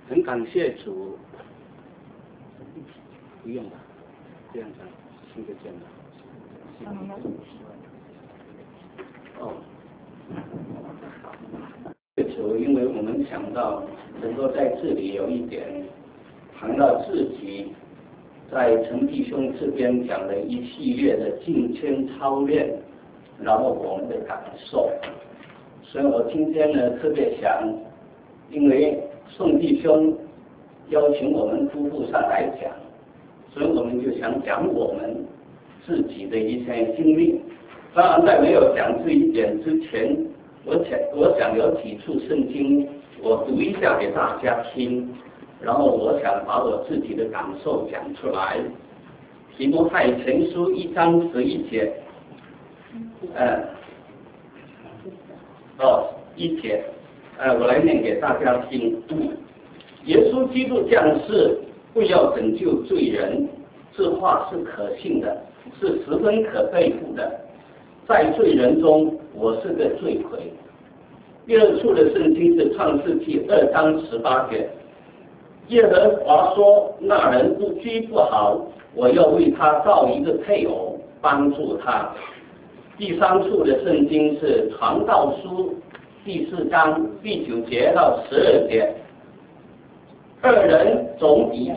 很感谢主，不用了，这样子，听得见了。哦，主，因为我们想到能够在这里有一点谈到自己在陈弟兄这边讲的一系列的敬谦操练，然后我们的感受，所以我今天呢特别想，因为宋弟兄邀请我们夫妇上来讲，所以我们就想讲我们自己的一些经历。当然在没有讲这一点之前，我想有几处圣经我读一下给大家听，然后我想把我自己的感受讲出来。提摩太前书1章11节1节我来念给大家听。耶稣基督降世为要拯救罪人，这话是可信的，是十分可佩服的。在罪人中，我是个罪魁。第二处的圣经是创世纪2章18节，耶和华说：那人不居不好，我要为他造一个配偶，帮助他。第三处的圣经是传道书第4章第9节到12节，两个人总比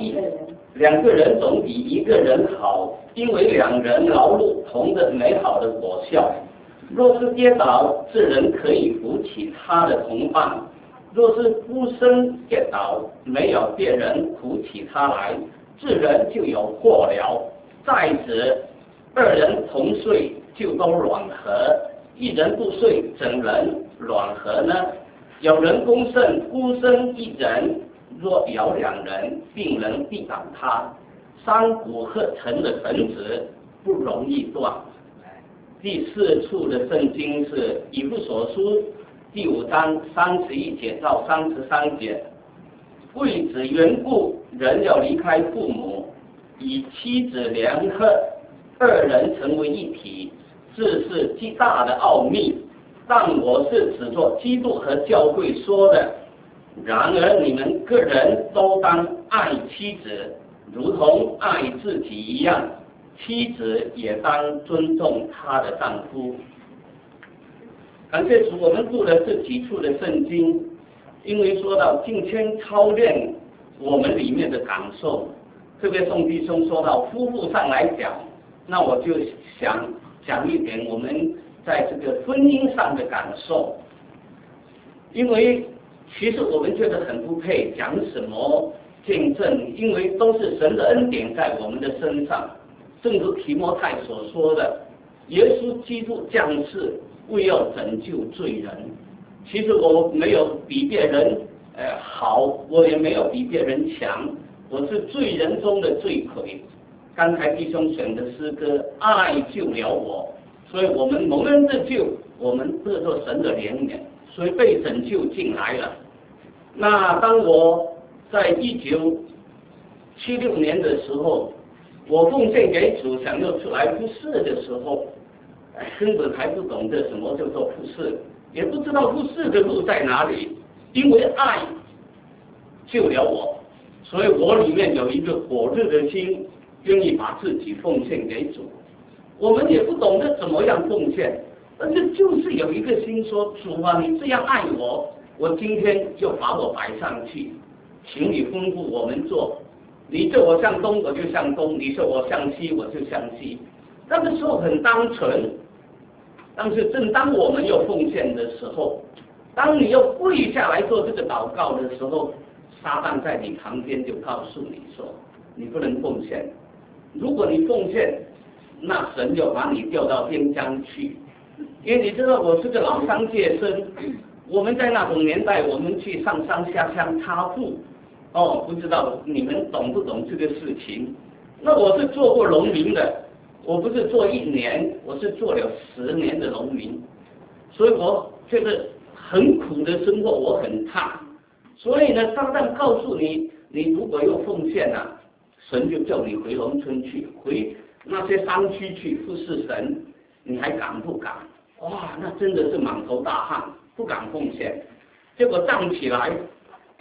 一个人好，因为两人劳碌同着美好的果效。若是跌倒，这人可以扶起他的同伴；若是孤身跌倒，没有别人扶起他来，这人就有祸了。再者，二人同睡就都软和，一人不睡，怎能软和呢？有人攻胜，孤身一人，若有两人，并能抵挡他。三股合成的绳子不容易断。第4处的圣经是以弗所书第5章31节到33节，为此缘故，人要离开父母，与妻子联合，二人成为一体，这是极大的奥秘。但我是指着基督和教会说的。然而你们个人都当爱妻子，如同爱自己一样，妻子也当尊重她的丈夫。感谢主，我们读了这几处的圣经，因为说到敬谦操练我们里面的感受，特别宋弟兄说到夫妇上来讲，那我就想讲一点我们在这个婚姻上的感受。因为其实我们觉得很不配讲什么见证，因为都是神的恩典在我们的身上。正如提摩太所说的，耶稣基督降世为要拯救罪人。其实我没有比别人好，我也没有比别人强，我是罪人中的罪魁。刚才弟兄选的诗歌，爱救了我，所以我们蒙恩的救，我们得到神的怜悯，所以被拯救进来了。那当我在1976年的时候，我奉献给主，想要出来服侍的时候，根本还不懂得什么叫做服侍，也不知道服侍的路在哪里。因为爱救了我，所以我里面有一个火热的心，愿意把自己奉献给主。我们也不懂得怎么样奉献，但是就是有一个心说：主啊，你这样爱我，我今天就把我摆上去，请你吩咐我们做。你叫我向东，我就向东；你说我向西，我就向西。那个时候很单纯，但是正当我们要奉献的时候，当你要跪下来做这个祷告的时候，撒旦在你旁边就告诉你说：你不能奉献。如果你奉献，那神就把你调到边疆去。因为你知道我是个老商界生，我们在那种年代，我们去上山下乡插户。不知道你们懂不懂这个事情？那我是做过农民的，我不是做1年，我是做了10年的农民，所以我觉得很苦的生活我很怕。所以呢，撒旦告诉你，你如果要奉献啊，神就叫你回农村去，回那些山区去服侍神，你还敢不敢？哇，那真的是满头大汗，不敢奉献。结果站起来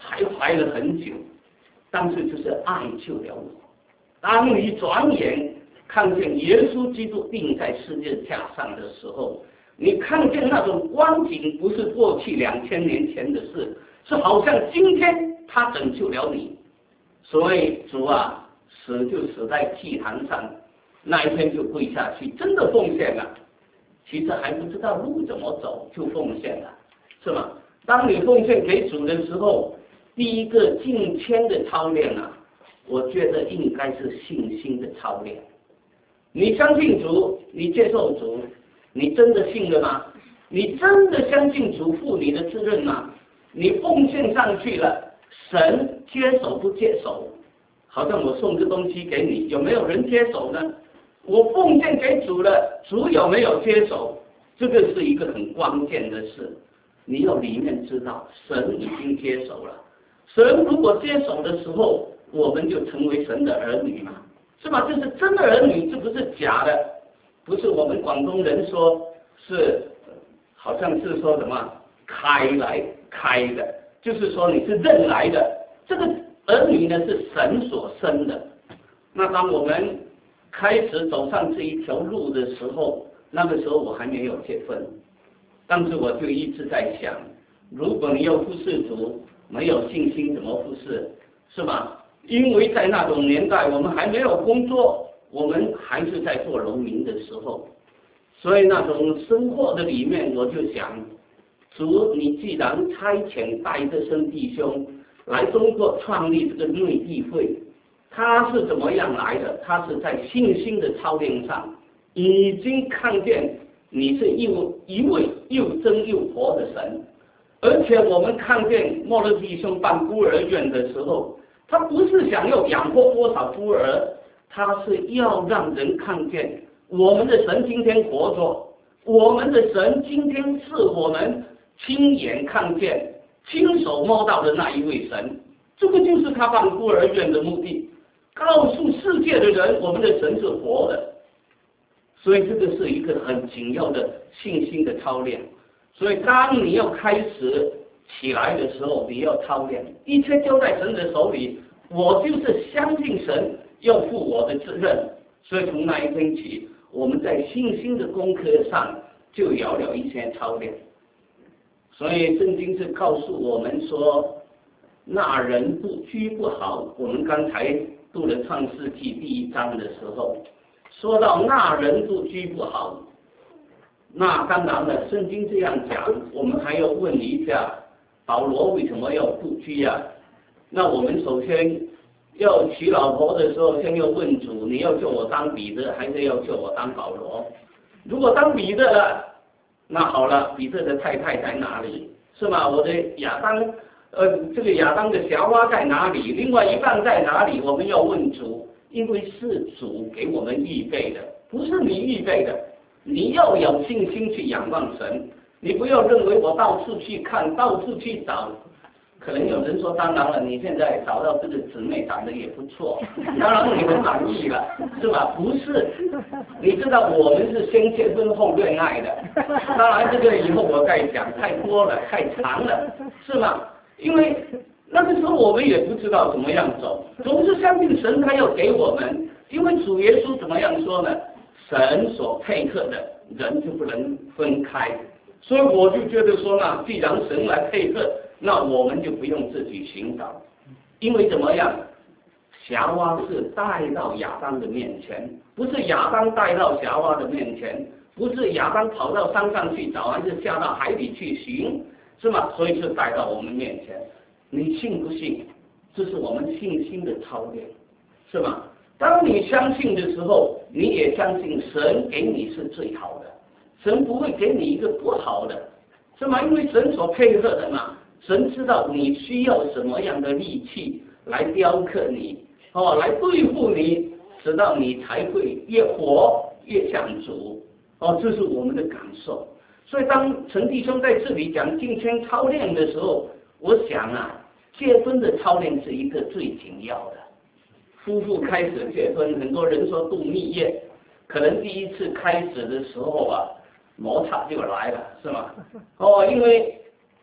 徘徊了很久，但是就是爱救了我。当你转眼看见耶稣基督钉在十字架上的时候，你看见那种光景不是过去2000年前的事，是好像今天他拯救了你。所以主啊，死就死在祭坛上，那一天就跪下去，真的奉献了。其实还不知道路怎么走就奉献了，是吗？当你奉献给主的时候，第一个敬谦的操练啊，我觉得应该是信心的操练。你相信主，你接受主，你真的信了吗？你真的相信主负你的责任吗？你奉献上去了，神接手不接手？好像我送个东西给你，有没有人接手呢？我奉献给主了，主有没有接手？这个是一个很关键的事，你要里面知道神已经接手了。神如果接手的时候，我们就成为神的儿女嘛，是吧？这是真的儿女，这不是假的，不是我们广东人说是，好像是说什么开来开的，就是说你是认来的。这个儿女呢是神所生的。那当我们开始走上这一条路的时候，那个时候我还没有结婚，但是我就一直在想，如果你要服侍主，没有信心怎么服侍，是吧？因为在那种年代，我们还没有工作，我们还是在做农民的时候，所以那种生活的里面，我就想，主，你既然差遣戴德生弟兄来中国创立这个内地会，他是怎么样来的？他是在信心的操练上，已经看见你是一位又真又活的神。而且我们看见莫勒弟兄办孤儿院的时候，他不是想要养活多少孤儿，他是要让人看见我们的神今天活着，我们的神今天是我们亲眼看见、亲手摸到的那一位神。这个就是他办孤儿院的目的，告诉世界的人，我们的神是活的。所以这个是一个很紧要的信心的操练。所以当你要开始起来的时候，你要操练，一切交在神的手里，我就是相信神要负我的责任。所以从那一天起，我们在信心的功课上就有了一些操练。所以圣经是告诉我们说，那人不居不好。我们刚才读了创世纪第1章的时候，说到那人不居不好，那当然了，圣经这样讲，我们还要问一下，保罗为什么要不居啊？那我们首先要娶老婆的时候，先要问主，你要叫我当彼得，还是要叫我当保罗？如果当彼得了，那好了，彼得的太太在哪里？是吗？我的亚当，这个亚当的夏娃在哪里？另外一半在哪里？我们要问主，因为是主给我们预备的，不是你预备的。你要有信心去仰望神，你不要认为我到处去看，到处去找。可能有人说，当然了，你现在找到这个姊妹长得也不错，当然你很满意了，是吧？不是，你知道我们是先结婚后恋爱的，当然这个以后我再讲，太多了，太长了，是吗？因为那个时候我们也不知道怎么样走，总是相信神他要给我们，因为主耶稣怎么样说呢？神所配合的人就不能分开，所以我就觉得说呢，既然神来配合，那我们就不用自己寻找，因为怎么样，夏娃是带到亚当的面前，不是亚当带到夏娃的面前，不是亚当跑到山上去找，还是下到海里去寻，是吗？所以是带到我们面前。你信不信？这是我们信心的操练，是吗？当你相信的时候，你也相信神给你是最好的，神不会给你一个不好的，是吗？因为神所配合的嘛，神知道你需要什么样的力气来雕刻你，来对付你，直到你才会越活越像主。这是我们的感受。所以当陈弟兄在这里讲敬虔操练的时候，我想啊，结婚的操练是一个最紧要的。夫妇开始结婚，很多人说度蜜月，可能第一次开始的时候啊，摩擦就来了，是吗？因为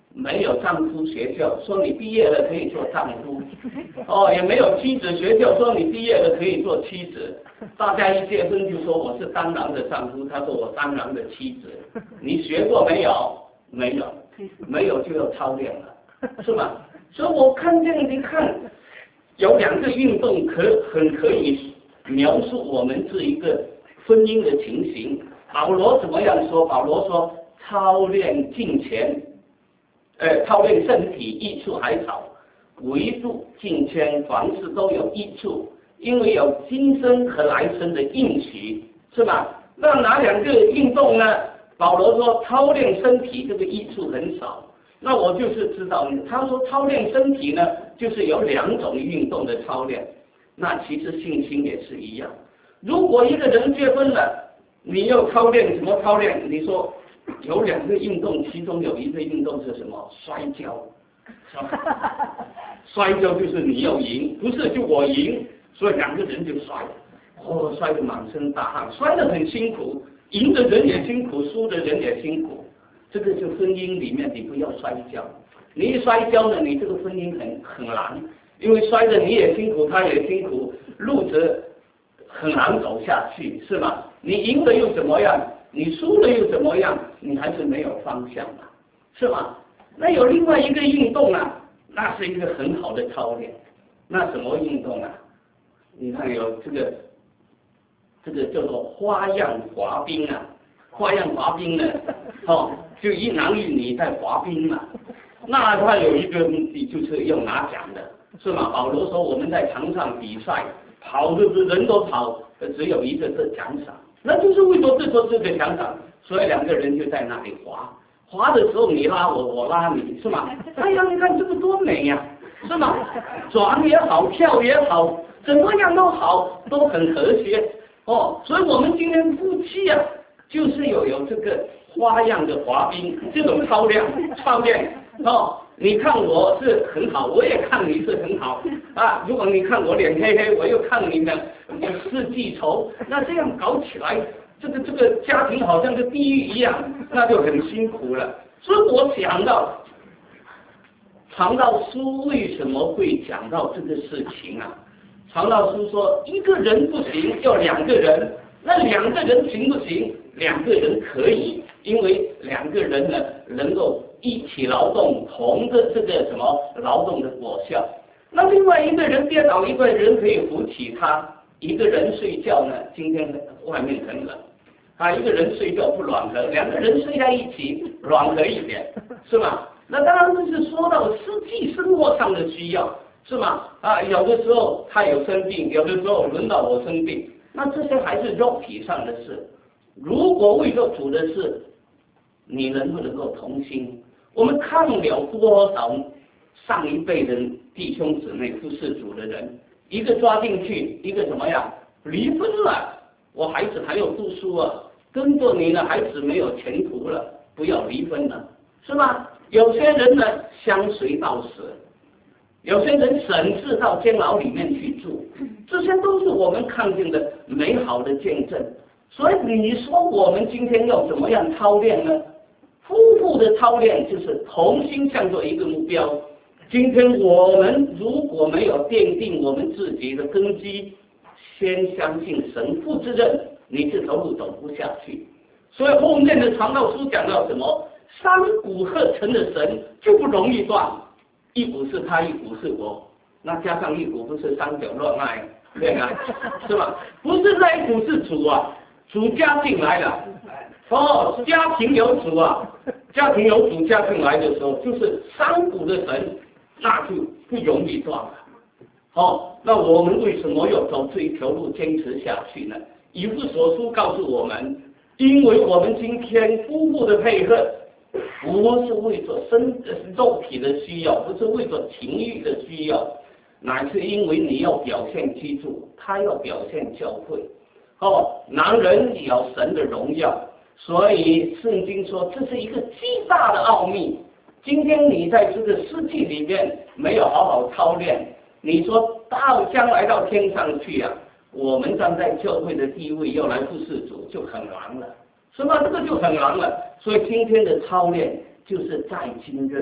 没有丈夫学校说你毕业了可以做丈夫，也没有妻子学校说你毕业了可以做妻子。大家一结婚就说我是当然的丈夫，他说我当然的妻子。你学过没有？没有，没有就要操练了，是吧？所以我看这样子看，有2个运动很可以描述我们这一个婚姻的情形。保罗怎么样说？保罗说操练敬虔。操练身体益处还少，唯独敬虔凡事都有益处，因为有今生和来生的应许，是吧？那哪2个运动呢？保罗说操练身体这个益处很少，那我就是知道，他说操练身体呢，就是有2种运动的操练。那其实信心也是一样，如果一个人结婚了，你要操练什么操练？你说有2个运动，其中有一个运动是什么？摔跤，是吧？摔跤就是你要赢，不是就我赢，所以2个人就摔，摔得满身大汗，摔得很辛苦，赢的人也辛苦，输的人也辛苦。这个就婚姻里面你不要摔跤，你一摔跤呢，你这个婚姻很难，因为摔得你也辛苦，他也辛苦，路子很难走下去，是吧？你赢了又怎么样？你输了又怎么样？你还是没有方向嘛，是吧？那有另外一个运动啊，那是一个很好的操练。那什么运动啊？你看有这个叫做花样滑冰啊，花样滑冰呢，就一男一女在滑冰嘛。那他有一个目的就是要拿奖的，是吗？保罗说我们在场上比赛，跑的人都跑，只有一个是奖赏。那就是为了这个奖赏，所以2个人就在那里滑的时候你拉我，我拉你，是吗？哎呀，你看这个多美呀，是吗？转也好，跳也好，怎么样都好，都很和谐所以我们今天夫妻啊，就是有这个花样的滑冰，这种操练你看我是很好，我也看你是很好啊。如果你看我脸黑黑，我又看你们是记仇，那这样搞起来，这个家庭好像是地狱一样，那就很辛苦了。所以我想到传道书为什么会讲到这个事情啊？传道书说一个人不行，要2个人，那2个人行不行？2个人可以，因为2个人呢能够一起劳动，同的这个什么劳动的果效。那另外一个人跌倒，一个人可以扶起他。一个人睡觉呢，今天外面很冷一个人睡觉不暖和，2个人睡在一起暖和一点，是吧？那当然是说到实际生活上的需要，是吗？有的时候他有生病，有的时候轮到我生病，那这些还是肉体上的事。如果为了主的事，你能不能够同心？我们看了多少上一辈的弟兄姊妹服侍主的人，一个抓进去，一个怎么样离婚了，我孩子还要读书啊，跟着你的孩子没有前途了，不要离婚了，是吧？有些人呢相随到死，有些人审视到监牢里面去住，这些都是我们看见的美好的见证。所以你说我们今天要怎么样操练呢？夫妇的操练就是同心向着一个目标。今天我们如果没有奠定我们自己的根基，先相信神父之任，你这条路走不下去。所以后面的传道书讲到什么？三股合成的神就不容易断，一股是他，一股是我，那加上一股不是三角恋爱，是吧？不是那一股是主啊，主加进来了。家庭有主啊，家庭有主加进来的时候，就是三股的神，那就不容易断了。那我们为什么要走这一条路坚持下去呢？以弗所书告诉我们，因为我们今天夫妇的配合，不是为着肉体的需要，不是为着情欲的需要，乃是因为你要表现基督，他要表现教会。男人也要神的荣耀，所以圣经说这是一个极大的奥秘。今天你在这个世纪里面没有好好操练，你说到将来到天上去啊，我们站在教会的地位要来服侍主就很难了，是吧？这个就很难了。所以今天的操练就是在今日，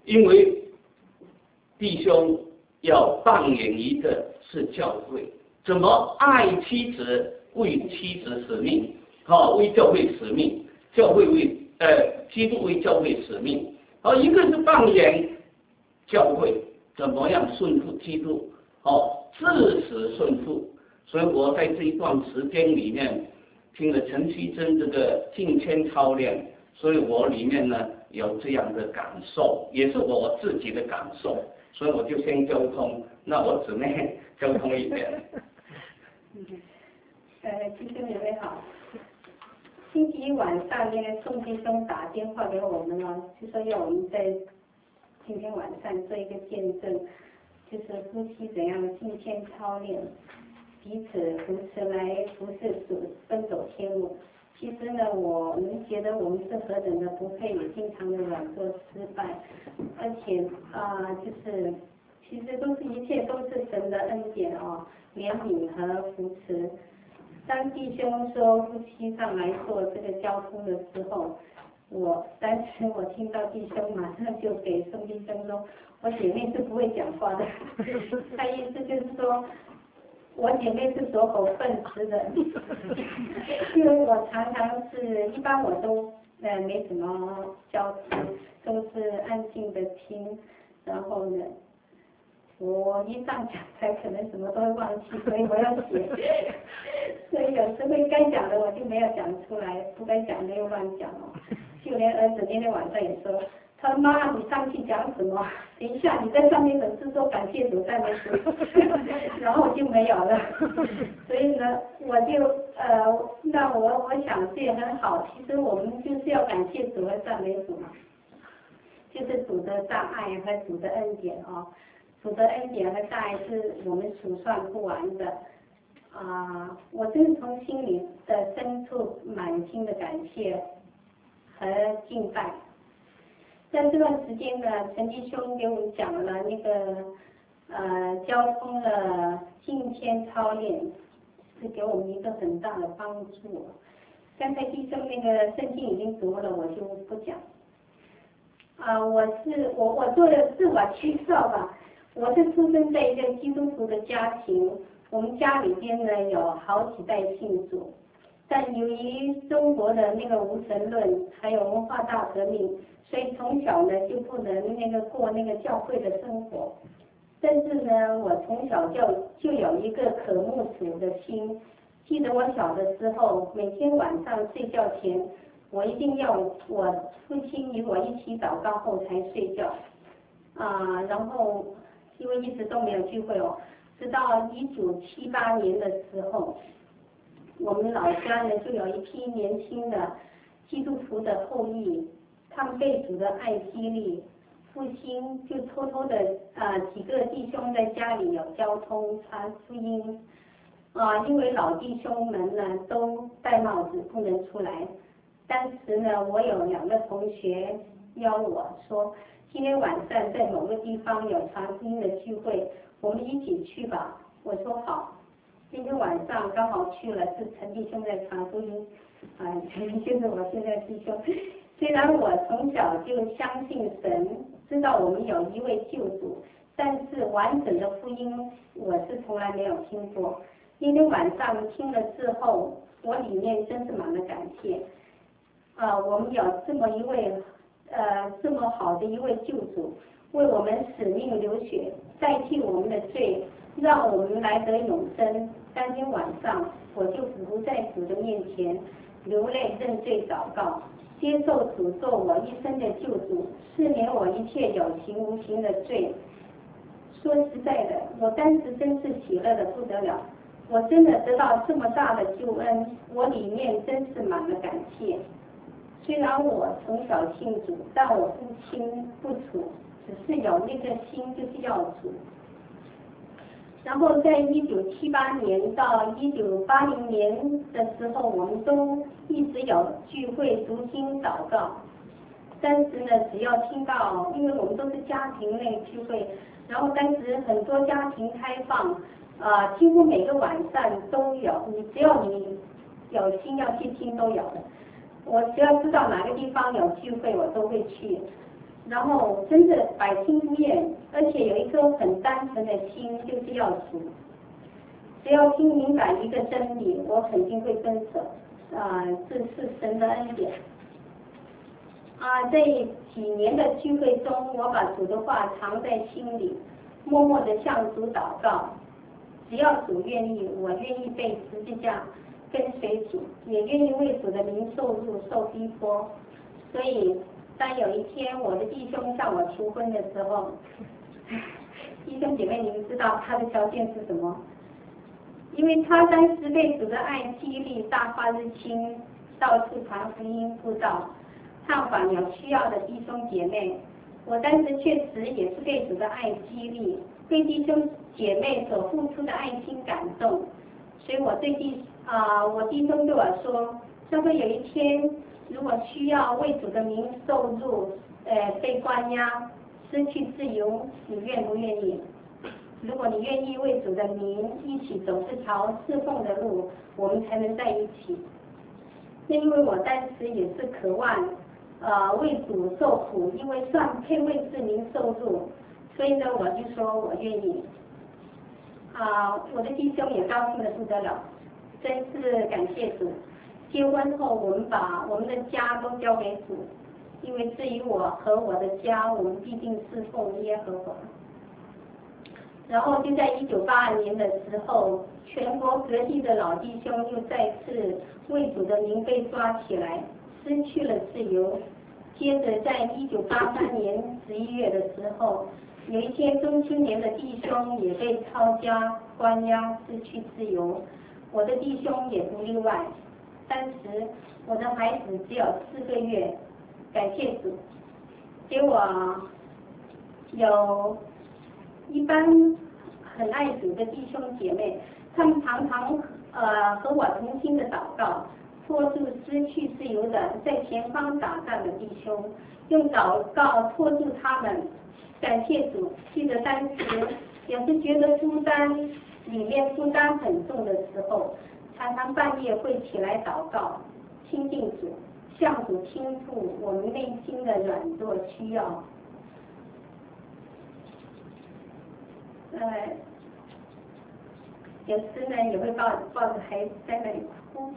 因为弟兄要扮演一个是教会，怎么爱妻子，为妻子使命，为教会使命，教会为基督为教会使命，一个是扮演教会怎么样顺服基督，至死顺服。所以我在这一段时间里面听了陈希珍这个敬谦操练，所以我里面呢有这样的感受，也是我自己的感受，所以我就先交通，那我姊妹交通一点。 弟兄姐妹好，星期一晚上那个宋弟兄打电话给我们了，就说要我们在今天晚上做一个见证，就是夫妻怎样敬谦操练，彼此扶持来服侍主，奔走天路。其实呢，我们觉得我们是何等的不配，也经常的软弱失败，而且就是其实一切都是神的恩典怜悯和扶持。当弟兄说夫妻上来做这个交通的时候，当时我听到弟兄马上就给宋弟兄说，我姐妹是不会讲话的，他意思就是说。我姐妹是守口笨吃的，因为我常常一般我都没什么交谈，都是安静的听，然后呢，我一上讲台可能什么都会忘记，所以我要写，所以有时候该讲的我就没有讲出来，不该讲的又乱讲了，就连儿子那天晚上也说。他说妈，你上去讲什么？等一下你在上面只是说感谢主赞美主，然后就没有了。所以呢，我就那我想这也很好。其实我们就是要感谢主和赞美主嘛，就是主的大爱和主的恩典主的恩典和大爱是我们数算不完的我真是从心里的深处满心的感谢和敬拜。在这段时间呢，陈弟兄给我们讲了那个交通的敬谦操练，是给我们一个很大的帮助。刚才弟兄那个圣经已经读了，我就不讲。我做的自我介绍吧。我是出生在一个基督徒的家庭，我们家里边呢有好几代信主，但由于中国的那个无神论，还有文化大革命。所以从小呢就不能过那个教会的生活，但是呢，我从小就有一个渴慕主的心。记得我小的时候，每天晚上睡觉前，我一定要我父亲与我一起祷告后才睡觉。然后因为一直都没有聚会直到1978年的时候，我们老家呢就有一批年轻的基督徒的后裔。他们被主的爱激励，复兴就偷偷的几个弟兄在家里有交通传福音因为老弟兄们呢都戴帽子不能出来。当时呢，我有2个同学邀我说，今天晚上在某个地方有传福音的聚会，我们一起去吧。我说好。今天晚上刚好去了，是陈弟兄在传福音陈弟兄是我现在弟兄。虽然我从小就相信神，知道我们有一位救主，但是完整的福音我是从来没有听过。今天晚上听了之后，我里面真是满了感谢。我们有这么一位这么好的一位救主，为我们使命流血，代替我们的罪，让我们来得永生。当天晚上我就伏在主的面前，流泪认罪祷告。接受主做我一生的救主，赦免我一切有形无形的罪。说实在的，我当时真是喜乐的不得了。我真的得到这么大的救恩，我里面真是满了感谢。虽然我从小信主，但我不清不楚，只是有那个心就是要主。然后在1978年到1980年的时候，我们都一直有聚会读经祷告。当时呢，只要听到，因为我们都是家庭类聚会，然后当时很多家庭开放，几乎每个晚上都有，只要你有心要去听都有的。我只要知道哪个地方有聚会，我都会去。 然后真的百听不厌，而且有一颗很单纯的心，就是要主。只要听明白一个真理，我肯定会遵守。这是神的恩典。在几年的聚会中，我把主的话藏在心里，默默地向主祷告。只要主愿意，我愿意被十字架跟随主，也愿意为主的名受辱受逼迫。所以当有一天我的弟兄向我求婚的时候，弟兄姐妹，你们知道他的条件是什么？因为他当时被主的爱激励，大发热心，到处传福音布道，探访有需要的弟兄姐妹。我当时确实也是被主的爱激励，被弟兄姐妹所付出的爱心感动。所以我弟兄对我说，如果有一天如果需要为主的名受辱，被关押，失去自由，你愿不愿意？如果你愿意为主的名一起走这条侍奉的路，我们才能在一起。那因为我当时也是渴望为主受苦，因为算配为自名受辱，所以呢我就说我愿意。我的弟兄也高兴得不得了，真是感谢主。结婚后我们把我们的家都交给主，因为至于我和我的家，我们必定侍奉耶和华。然后就在1982年的时候，全国各地的老弟兄又再次为主的名被抓起来，失去了自由。接着在1983年11月的时候，有一些中青年的弟兄也被抄家关押，失去自由。我的弟兄也不例外。当时我的孩子只有4个月，感谢主，给我有一般很爱主的弟兄姐妹，他们常常和我同心的祷告，拖住失去自由的在前方打仗的弟兄，用祷告拖住他们。感谢主，记得当时也是觉得负担里面负担很重的时候，常常半夜会起来祷告，亲近主，向主倾吐我们内心的软弱需要。有时呢也会抱着孩子在那里哭。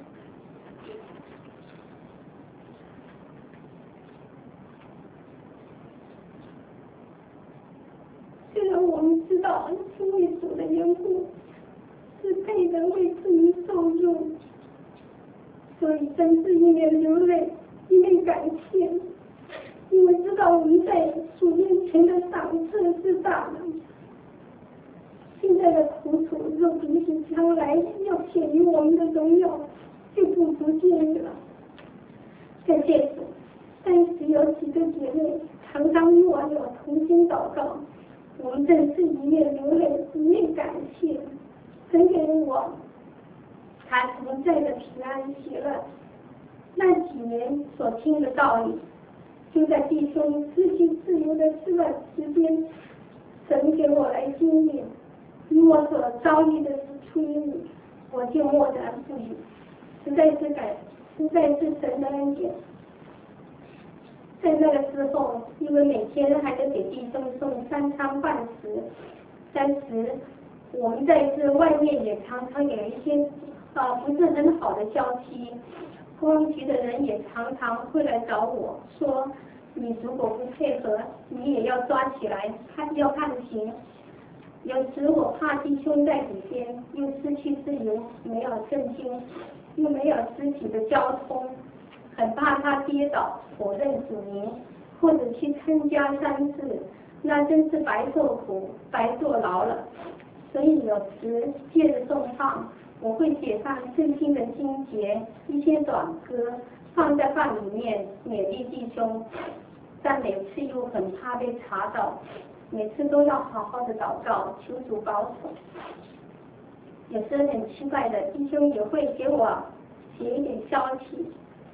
虽然我们知道是为主的缘故，是配得为自己受辱，所以真是一面流泪，一面感谢，因为知道我们在主面前的赏赐是大的。现在的苦楚若比起将来要显于我们的荣耀，就不足介意了。感谢主，但是有几个姐妹常常与我有同心祷告，我们真是一面流泪，一面感谢，很给我他同在的平安喜乐。那几年所听的道理，就在弟兄失去自由的这段时间，神给我来经历。与我所遭遇的是出于你，我就默然不语，实在是神的恩典。在那个时候，因为每天还得给弟兄送3餐饭食，但是我们在这外面也常常有一些不是很好的消息，公安局的人也常常会来找我说，你如果不配合，你也要抓起来，要判刑。有时我怕弟兄在里边又失去自由，没有圣经，又没有肢体的交通，很怕他跌倒否认主名，或者去参加丧事，那真是白受苦白坐牢了。所以有时借着颂唱，我会写上圣经的经节，一些短歌放在饭里面勉励弟兄，但每次又很怕被查到，每次都要好好的祷告，求主保守。有时很奇怪的，弟兄也会给我写一点消息。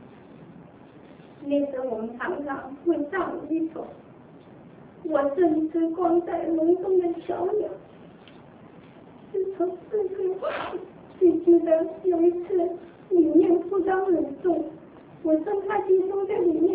那时我们常常会唱一首《我正是光在笼中的小鸟》。自从这个，最记得有一次里面负担很重，我生怕弟兄在里面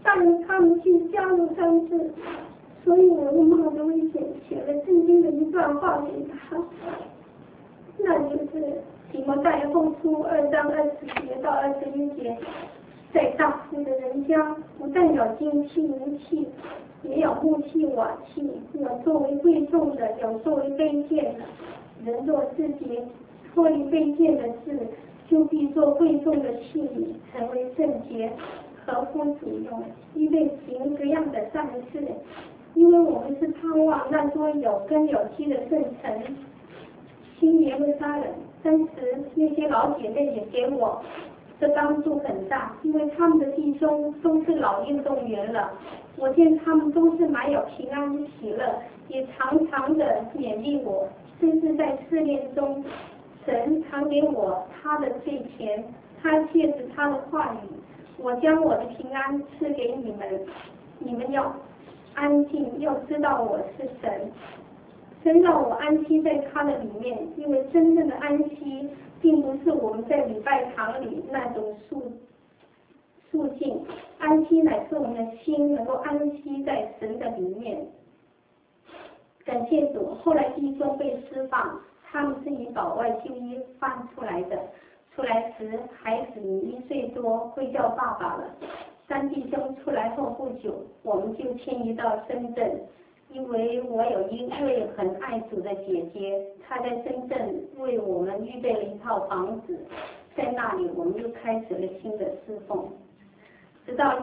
带领他们去加入三次，所以我就冒着危险写了圣经的一段话给他，那就是提摩太后书2章20节到21节，在大富的人家，不但有金器银器，也有木器瓦器，有作为贵重的，有作为卑贱的。人若自己脱离卑贱的事，就必做贵重的器皿，成为圣洁，合乎主用，预备行各样的善事。因为我们是盼望那座有根有基的圣城新耶路撒冷。当时那些老姐妹也给我的帮助很大，因为他们的弟兄都是老运动员了，我见他们都是满有平安喜乐，也常常的勉励我，甚至在试炼中，神常给我他的罪前，他借着他的话语，我将我的平安赐给你们，你们要安静，要知道我是神。神让我安息在他的里面，因为真正的安息并不是我们在礼拜堂里那种肃静，安息乃是我们的心能够安息在神的里面。感谢主，后来弟兄被释放，他们是以保外就医放出来的，出来时孩子1岁多，会叫爸爸了。3弟兄出来后不久，我们就迁移到深圳。因为我有一位很爱主的姐姐，她在深圳为我们预备了一套房子，在那里我们又开始了新的侍奉。直到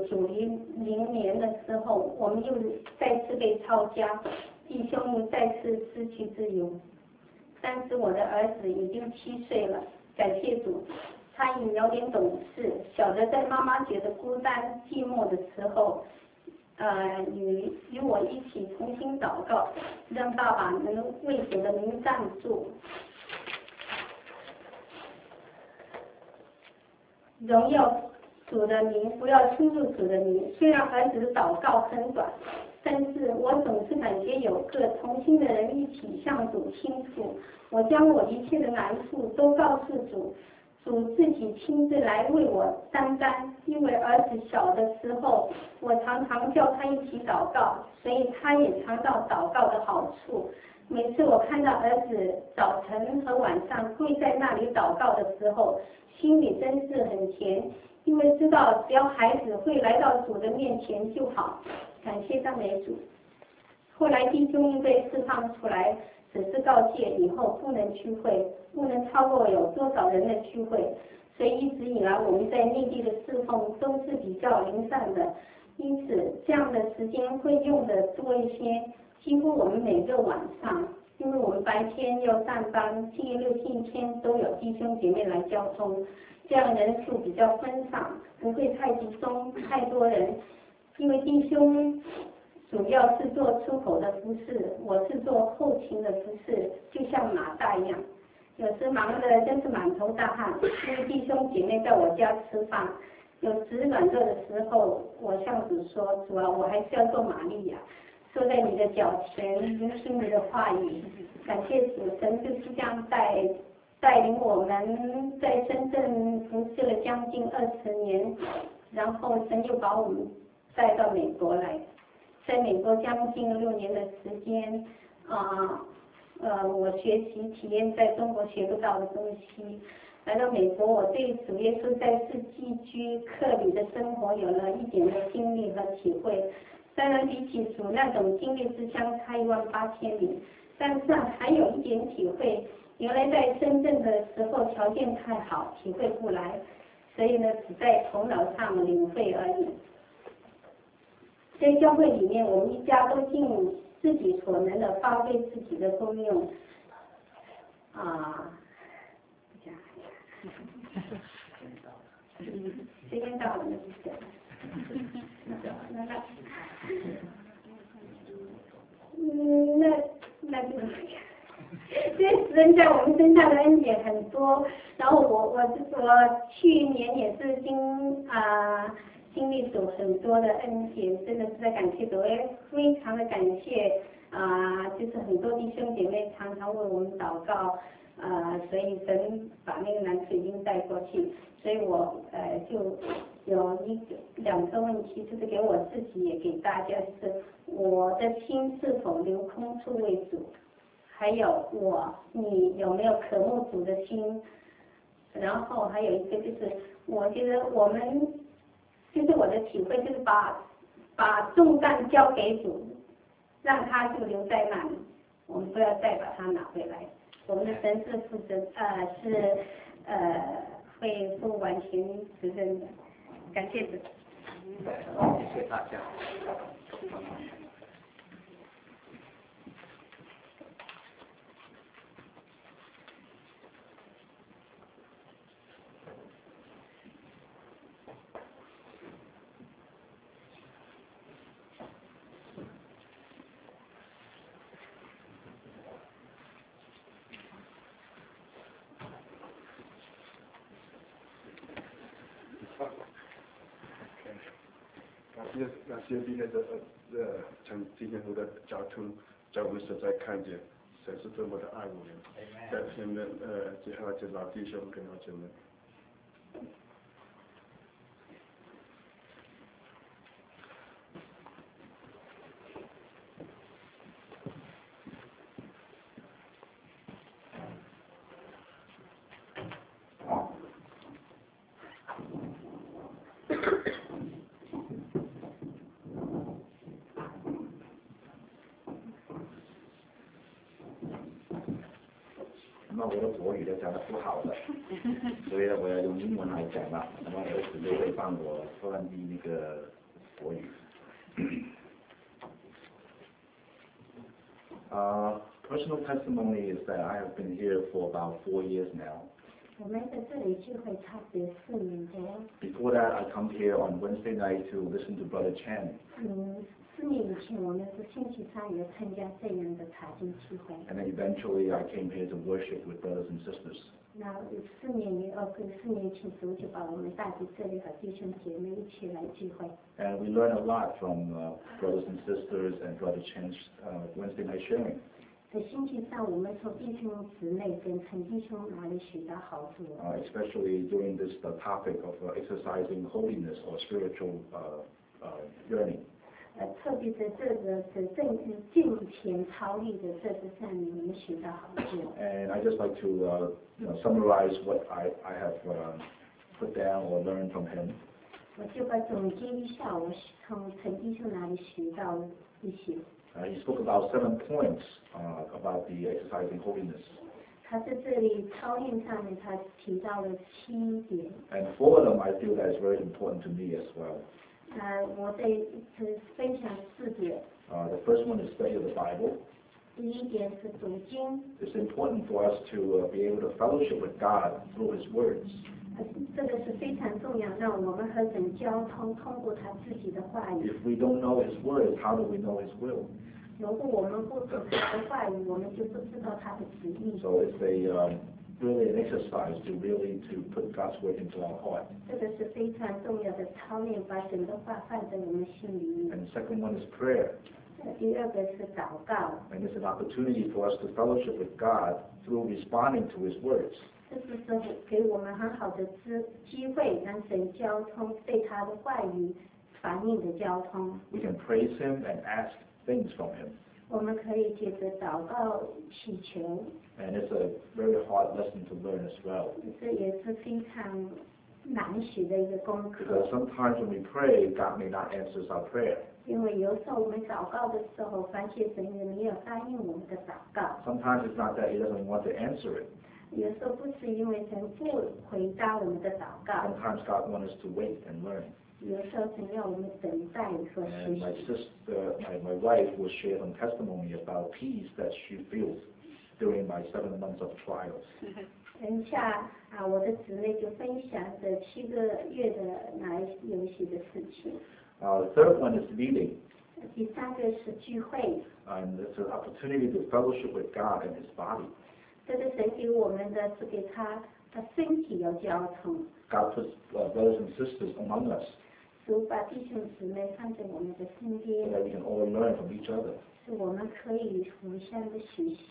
1990年的时候，我们又再次被抄家，弟兄又再次失去自由。但是我的儿子已经7岁了，感谢主，他已有点懂事，晓得在妈妈觉得孤单寂寞的时候，与我一起重新祷告，让爸爸能为主的名站住。荣耀主的名，不要出入主的名。虽然儿子的祷告很短，但是我总是感觉有个同心的人一起向主倾诉。我将我一切的难处都告诉主，主自己亲自来为我担当。因为儿子小的时候，我常常叫他一起祷告，所以他也尝到祷告的好处。每次我看到儿子早晨和晚上跪在那里祷告的时候，心里真是很甜，因为知道只要孩子会来到主的面前就好。感谢赞美主。后来弟兄被释放出来，只是告诫以后不能聚会，不能超过有多少人的聚会，所以一直以来我们在内地的侍奉都是比较零散的，因此这样的时间会用的多一些，几乎我们每个晚上，因为我们白天要上班，星期六、星期天都有弟兄姐妹来交通，这样人数比较分散，不会太集中太多人，因为弟兄主要是做出口的服饰，我是做后勤的服饰，就像马大一样，有时忙得真是满头大汗，因为弟兄姐妹在我家吃饭，有时软弱的时候，我向主说，主啊，我还是要做玛利亚，坐在你的脚前，聆听你的话语。感谢主，神就是这样带领我们在深圳服侍了将近20年，然后神又把我们带到美国来。在美国将近6年的时间，我学习体验在中国学不到的东西。来到美国，我对主耶稣在世寄居客旅的生活有了一点的经历和体会。虽然比起主那种经历是相差18000里，但是还有一点体会。原来在深圳的时候条件太好，体会不来，所以呢，只在头脑上领会而已。在教会里面，我们一家都尽自己所能的发挥自己的功用。时间到了，那就这神在我们身上的恩典很多。然后我去年也是经历主很多的恩典，真的是在感谢主，也非常的感谢就是很多弟兄姐妹常常为我们祷告， 所以神把那个男子已经带过去，所以我就有两个问题，就是给我自己也给大家，是我的心是否留空处为主，还有你有没有渴慕主的心，然后还有一个就是我觉得我们就是我的体会就是把重担交给主，让他就留在那里，我们不要再把它拿回来。我们的神是负责会负完全责任的。感谢主。 谢谢大家。 感谢今天的从今天我的交通，在我们实在看见神是多么的爱我们。在前面最后就老弟兄跟老姐妹。 那我的国语呢讲得不好的，所以呢我要用英文来讲了。那么我的姊妹会帮我翻译那个国语。Personal testimony is that I have been here for about 4 years now. 我们在这里聚会差不多4年多。 Before that, I come here on Wednesday night to listen to Brother Chan. 4年以前，我们是星期三有参加这样的查经聚会。 And then eventually, I came here to worship with brothers and sisters. 那4年前，主就把我们带到这里和弟兄姐妹一起来聚会。 And we learn a lot from brothers and sisters and Brother Chan's Wednesday night sharing. 在星期三，我们从弟兄姊妹跟陈弟兄那里学到好处。 Especially during this topic of exercising holiness or spiritual yearning. 特别在这个是敬虔操练的这个上面，我们学到好处。 And I just like to summarize what I have put down or learned from him. 我就把总结一下，我从陈弟兄那里学到一些。 He spoke about 7 points about the exercising holiness. 他在这里操练上面，他提到了7点。 And 4 of them I feel that is very important to me as well. 我在分享4点。 The first one is study of the Bible. 第一点是读经。 It's important for us to be able to fellowship with God through His words. 这个是非常重要，让我们和神交通，通过他自己的话语。 If we don't know His words, how do we know His will? 如果我们不读他的话语，我们就不知道他的旨意。 So it's really an exercise to really to put God's word into our heart. 这个是非常重要的操练，把神的话放在我们心里面。 And the second one is prayer. 第二个是祷告。 And it's an opportunity for us to fellowship with God through responding to His words. 这是给我们很好的机会，让神交通对他的话语反应的交通。 We can praise Him and ask things from Him. 我们可以借着祷告祈求。 And it's a very hard lesson to learn as well. 这也是非常难学的一个功课。 Because sometimes when we pray, God may not answer our prayer. 因为有时候我们祷告的时候，发现神也没有答应我们的祷告。 Sometimes it's not that He doesn't want to answer it. 有时候不是因为神不回答我们的祷告。 Sometimes God wants us to wait and learn. 有时候神要我们等待和学 And my 习。 sister, my wife will share some testimony about peace that she feels during my 7 months of trials. 等一下我的姊妹就分享这7个月的有一些的事情。 The third one is leading. 第3个是聚会。 And it's an opportunity to fellowship with God and His body. 这个神给我们的是给他的身体要交通。 God puts brothers and sisters among us 主把弟兄姊妹放在我们的身 so 边， that we can all learn from each other. 是我们可以互相的学习。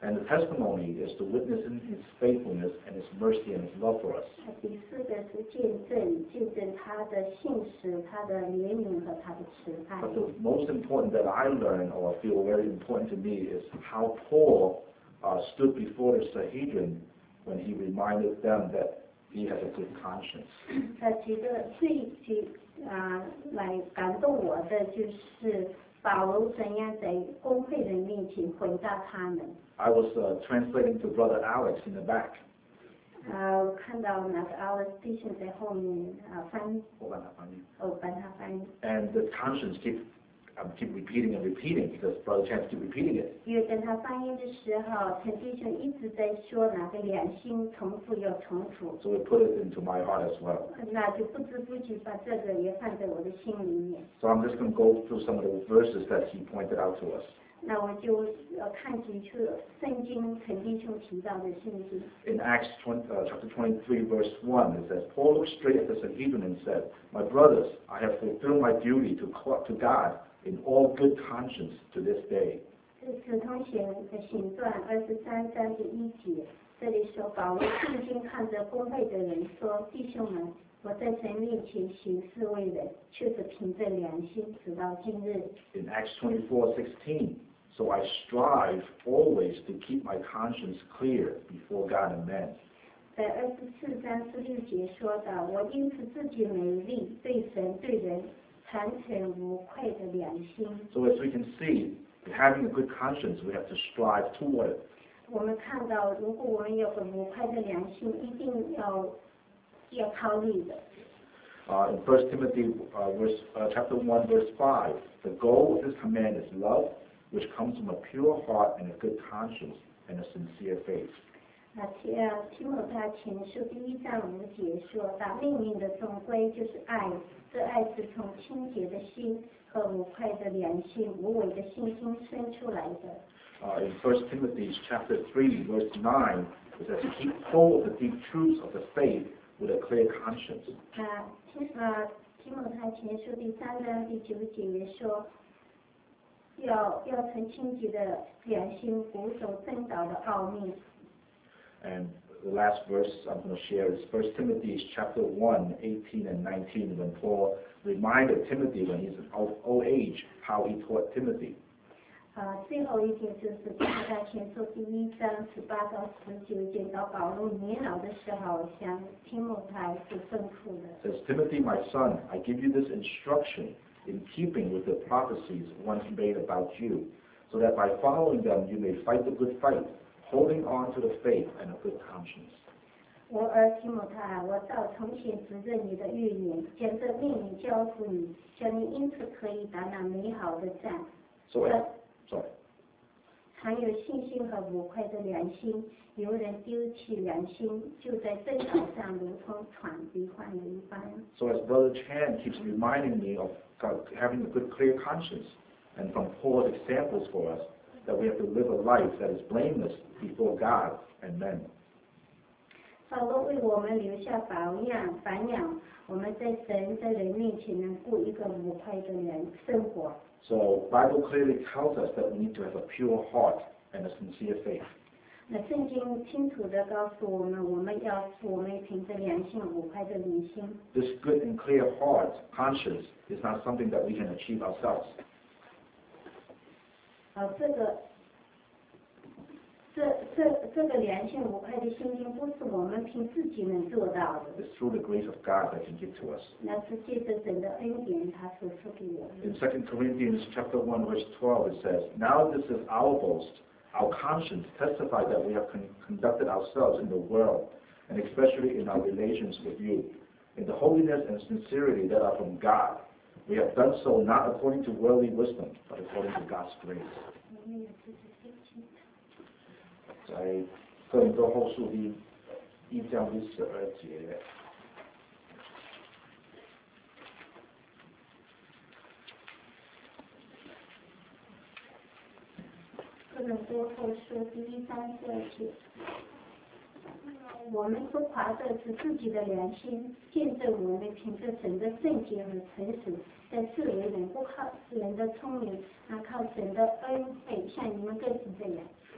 And the testimony is to witness in His faithfulness and His mercy and His love for us. 第四个是见证他的信实、他的怜悯和他的慈爱。 But the most important that I learned or feel very important to me is how Paul stood before the Sanhedrin when he reminded them that he has a good conscience. 几个最来感动我的就是保罗怎样在公会人面前回答他们。 I was translating to Brother Alex in the back. 看到那个 Alex 弟兄在后面翻译。 我帮他翻译。 帮他翻译。 And the conscience keep repeating and repeating because Brother Chance keep repeating it. 因为跟他翻译的时候，陈弟兄一直在说那个良心重复又重复。 So it put it into my heart as well. 那就不知不觉把这个也放在我的心里面。 So I'm just going to go through some of the verses that he pointed out to us. 那我就看几处圣经陈弟兄提到的圣经。 In Acts chapter 23, verse 1, it says, Paul looked straight at the Sanhedrin and said, "My brothers, I have fulfilled my duty to God in all good conscience to this day." 使徒行传23章第1节，这里说保罗定睛看着公会的人说：“弟兄们，我在神面前行事为人，却是凭着良心，直到今日。” In Acts 24:16, so I strive always to keep my conscience clear before God and men. 在24章16节说到：“我因此自己美丽，对神对人常存无愧的良心。” So as we can see, having a good conscience, we have to strive toward it. 我们看到，如果我们有个无愧的良心，一定要考虑的。 In 1 Timothy chapter 1, verse 5, the goal of this command is love, which comes from a pure heart and a good conscience and a sincere faith. 提摩太前书第1章5节说到，命令的总归就是爱，这爱是从清洁的心和无愧的良心、无伪的信心生出来的。 In 1 Timothy chapter 3, verse 9, it says, "Keep hold of the deep truths of the faith with a clear conscience." 提摩太前书第3章第9节也说，要存清洁的良心，固守真道的奥秘。 And the last verse I'm going to share is 1 Timothy chapter 1, 18 and 19, when Paul reminded Timothy when he's in old age how he taught Timothy. 最后一点就是提摩太前书第1章18到19节，到保罗年老的时候向提摩太所吩咐的。 It says, "Timothy, my son, I give you this instruction in keeping with the prophecies once made about you, so that by following them you may fight the good fight, holding on to the faith and a good conscience." 我儿提摩太，我照从前指着你的预言，将这命令交付你，叫你因此可以打那美好的战。常有信心和无愧的良心，有人丢弃良心，就在正道上如同闯敌患的一般。 So as Brother Chan keeps reminding me of God having a good, clear conscience, and from Paul's examples for us, that we have to live a life that is blameless before God and men. 保罗为我们留下榜样，我们在神在人面前能过一个无愧的生活。 So Bible clearly tells us that we need to have a pure heart and a sincere faith. 那圣经清楚地告诉我们，我们凭着良心无愧的良心。 This good and clear heart, conscience, is not something that we can achieve ourselves. 这个良心无愧的心经不是我们凭自己能做到的。 It's through the grace of God that He gives to us. 那是借着神的恩典，他所赐给我们。 In 2 Corinthians chapter 1, verse 12, it says, "Now this is our boast. Our conscience testifies that we have conducted ourselves in the world, and especially in our relations with you, in the holiness and sincerity that are from God. We have done so not according to worldly wisdom, but according to God's grace." 在哥林多后书第1章第12节。 哥林多后书第1章12节，我们所夸的是自己的良心，见证我们凭着神的圣洁和诚实，在世为人，不靠人的聪明，而靠神的恩惠，像你们更是这样。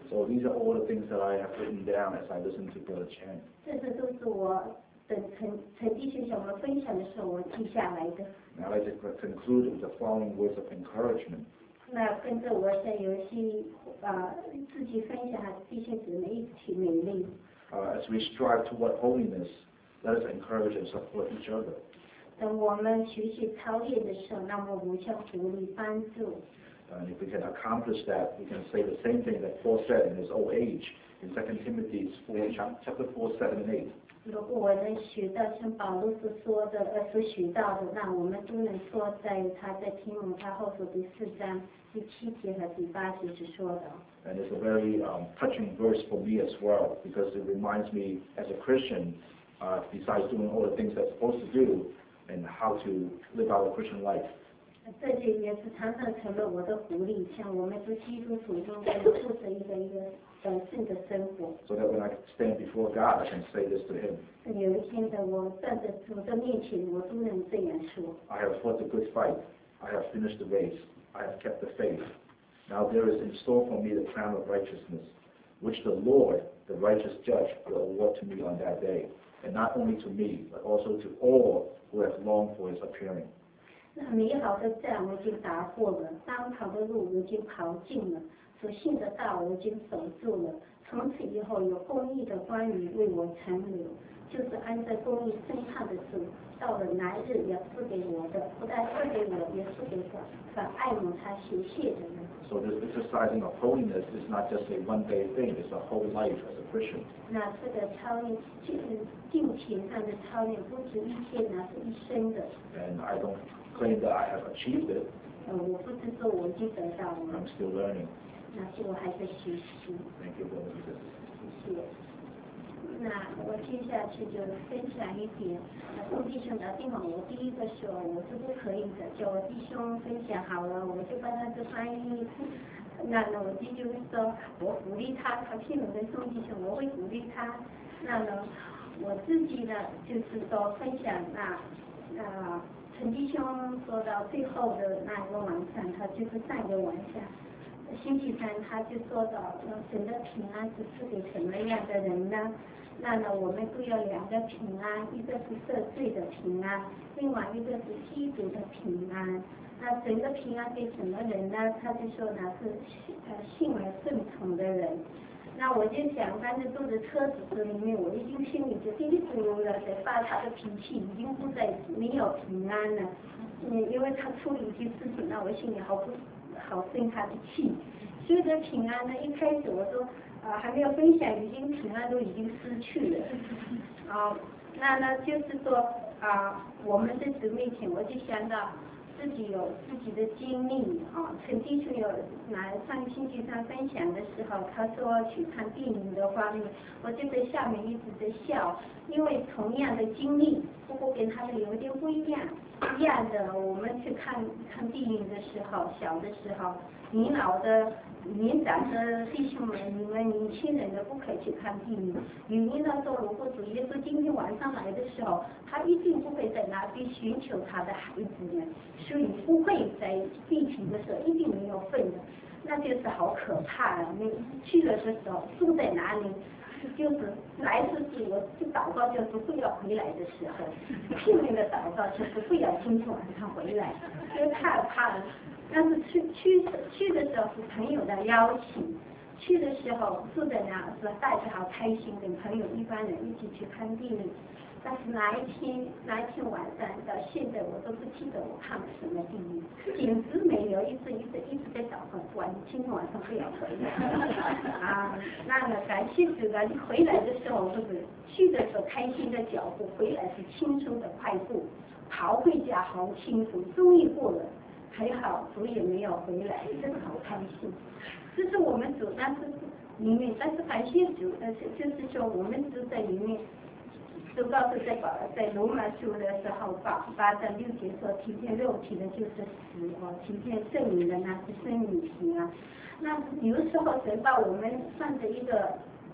So these are all the things that I have written down as I listen to Brother Chan. 这些都是我等陈弟兄向我们分享的时候我记下来的。 Now I'd like to conclude with the following words of encouragement. 那跟着我在有些自己分享弟兄姊妹一起勉励。 As we strive toward holiness, let us encourage and support each other. 等我们学习操练的时候，那么互相鼓励帮助。 And if we can accomplish that, we can say the same thing that Paul said in his old age in 2 Timothy 4, chapter 4, 7 and 8. 如果我能学到像保罗所学到的，那我们都能说在提摩太后书第4章第7节和第8节是说的。 And it's a very touching verse for me as well, because it reminds me as a Christian, besides doing all the things that's supposed to do, and how to live out a Christian life. 这些也是常常成了我的鼓励，像我们做基督徒应该过着一个本性的生活。 So that when I stand before God, I can say this to Him. 有一天的我站在主的面前，我都能这样说。 I have fought the good fight. I have finished the race. I have kept the faith. Now there is in store for me the crown of righteousness, which the Lord, the righteous judge, will award to me on that day, and not only to me, but also to all who have longed for His appearing. 那美好的仗我已经打过了，当跑的路我已经跑尽了，所信的道我已经守住了。从此以后，有公义的冠冕为我存留，就是按照公义审判的主，到了来日也赐给我的，不但赐给我，也赐给凡爱慕他行谢的人。 So this exercising of holiness is not just a one-day thing; it's a whole life as a Christian. 那这个操练，敬虔上的操练，不止一天，那是一生的。 And I don't claim that I have achieved it. 我不是说我已经得到了， I'm still learning. 那是我还在学习。 Thank you, Brother Jesus. 谢谢。那我接下去就分享一点，送弟兄的地方，我第一个说我是不可以的，叫我弟兄分享好了，我就把他的翻译。那我弟兄说，我鼓励他，他骗我的送弟兄，我会鼓励他。那呢，我自己呢，就是说分享陈弟兄说到最后的那个晚上，他就是上个晚上。星期三他就说到，神的平安是赐给什么样的人呢？那呢，我们都有两个平安，一个是赦罪的平安，另外一个是基督的平安。那神的平安给什么人呢？他就说呢是信而顺从的人。那我就想，反正坐在车子里面，我已经心里就嘀嘀咕噜了，在发他的脾气，已经不再没有平安了。因为他处理一些事情，让我心里好生他的气。所以这平安呢，一开始我说还没有分享，已经平安都已经失去了。那呢就是说我们在主面前，我就想到自己有自己的经历陈弟兄有上个星期三分享的时候，他说去看电影的方面，我就在下面一直在笑，因为同样的经历，不过跟他们有点不一样。一样的，我们去看电影的时候，小的时候，年长的弟兄们，你们年轻人的不可以去看电影。原因呢说，如果主耶稣今天晚上来的时候，他一定不会在那边寻求他的孩子们，所以不会在地球的时候一定没有份的，那就是好可怕了。你去了的时候住在哪里？就是来世是我去祷告，就是不要回来的时候，拼命的祷告就是不要今天晚上回来，因为太怕了。但是去的时候是朋友的邀请，去的时候住在那是大家好开心，跟朋友一般人一起去看电影。但是那一天晚上到现在我都不记得我看了什么电影，简直没有，一直在祷告，今天晚上不要回来那个感谢主啊！你回来的时候就是去的时候开心的脚步，回来是轻松的快步，跑回家好轻松，终于过了，还好主也没有回来，真的好开心。这是我们主，但是里面，但是感谢主，就是说我们主在里面。都告诉在罗马书的时候8章6节说，体现肉体的就是死体现圣灵的那是生命平安。那有时候神把我们放在一个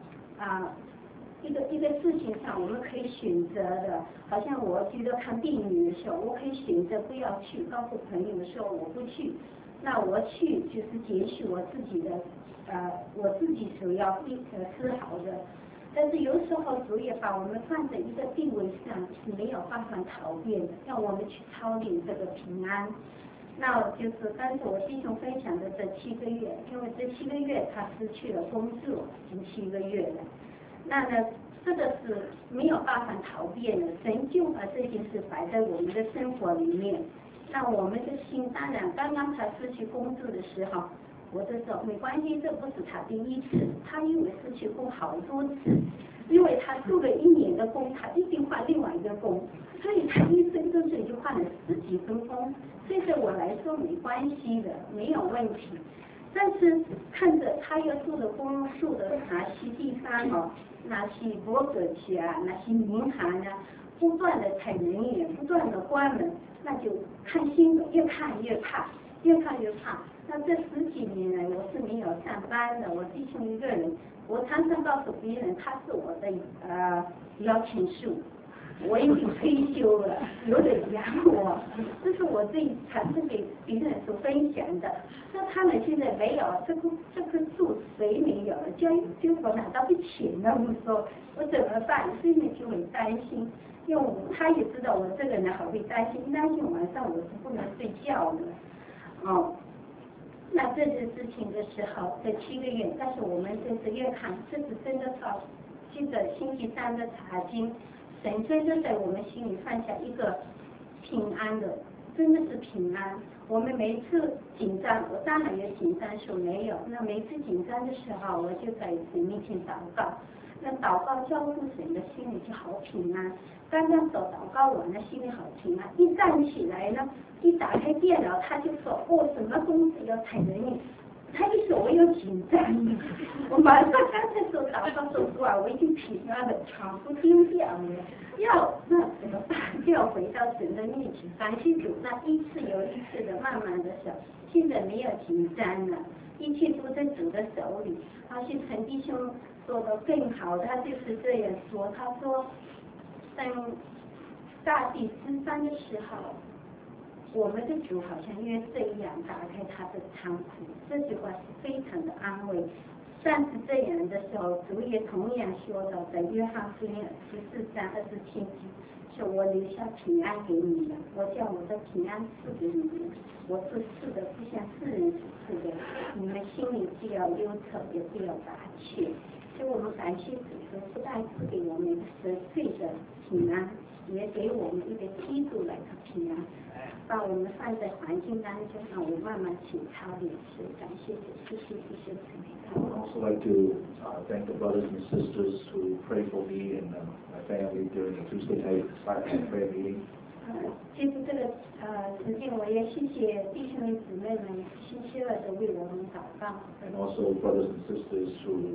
事情上，我们可以选择的。好像我觉得看电影的时候，我可以选择不要去，告诉朋友说我不去。 那我去就是结束我自己的我自己所要思考的。但是有时候主也把我们放在一个地位上是没有办法逃变的，要我们去操练这个平安。那就是刚才我弟兄分享的这7个月，因为这7个月他失去了工作，已经7个月了。那呢，这个是没有办法逃变的，神就把这件事摆在我们的生活里面。那我们的心当然，刚刚他失去工作的时候，我就说没关系，这不是他第一次，他因为失去工好多次，因为他做了1年的工，他一定换另外一个工，所以他一生都是就换了10几份工，这对我来说没关系的，没有问题。但是看着他要做的工作的哪些地方哦，哪些博客去啊，哪些银行啊，不断的裁人员，不断的关门，那就看新闻越看越怕，越看越怕。那这10几年来，我是没有上班的，我弟兄一个人，我常常告诉别人，他是我的摇钱树，我已经退休了，有人养我，这是我最常常给别人所分享的。那他们现在没有这棵树，谁没有了？就我拿到的钱那么说，我怎么办？心里就很担心，因为他也知道我这个人好会担心晚上我是不能睡觉的，哦。那这件事情的时候，这7个月，但是我们这次越看，这是真的到这个星期3的查经，神真的在我们心里放下一个平安的，真的是平安。我们每一次紧张，我当然也紧张，说没有。那每一次紧张的时候，我就在神面前祷告。那祷告交付神的心里就好平安。刚刚祷告完了，心里好平安。一站起来呢，一打开电脑，他就说：“哦，什么公司要裁人员？”他一说我有紧张，我马上刚才说祷告说主啊，我已经平安了，全部丢掉了。那怎么办？就要回到神的面前，感谢主。那一次又一次的慢慢的想，现在没有紧张了，一切都在主的手里。而且陈弟兄说的更好，他就是这样说，他说等大地失丧的时候，我们的主好像约瑟一样打开他的仓库，这句话是非常的安慰。但是这样的时候，主也同样说到在约翰福音14章27节，说我留下平安给你们，我将我的平安赐给你们，我是赐的不像世人所赐的，你们心里既要忧愁，也不要胆怯。所以我们感谢主，不但赐给我们100岁的平安，也给我们一个基督来的平安，把我们放在环境当中，让我慢慢去操练。是感谢主，谢谢弟兄姊妹。 I would also like to thank the brothers and sisters who prayed for me and my family during the Tuesday night prayer meeting. 其实这个时间，我也谢谢弟兄姊妹们辛辛的为我们祷告。 And also brothers and sisters who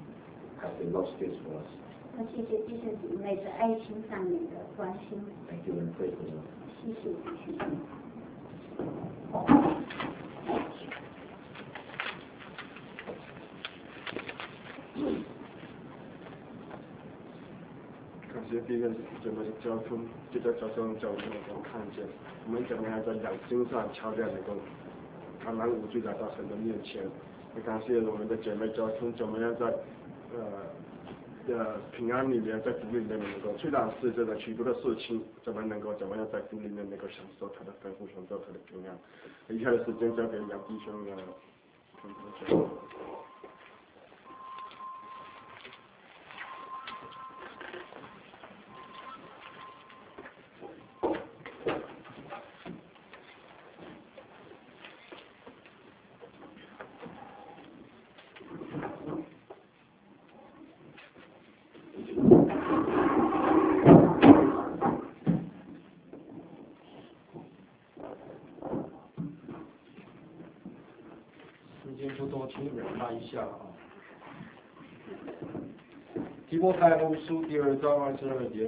have been love space for us. 那谢谢弟兄姊妹在爱情上面的关心。 Thank you and pray for them. 谢谢弟兄。 感谢第一个怎么交通，这个交通叫我们能够看见，我们怎么样在良心上超越能够坦然无惧来到神的面前。也感谢我们的姐妹交通怎么样在平安里面，在福里面能够，虽然是这个许多的事情，怎么样在福里面能够享受他的吩咐，享受他的平安。以下的时间交给杨弟兄跟同学。 不多，请忍耐一下啊。提摩太后书第2章22节，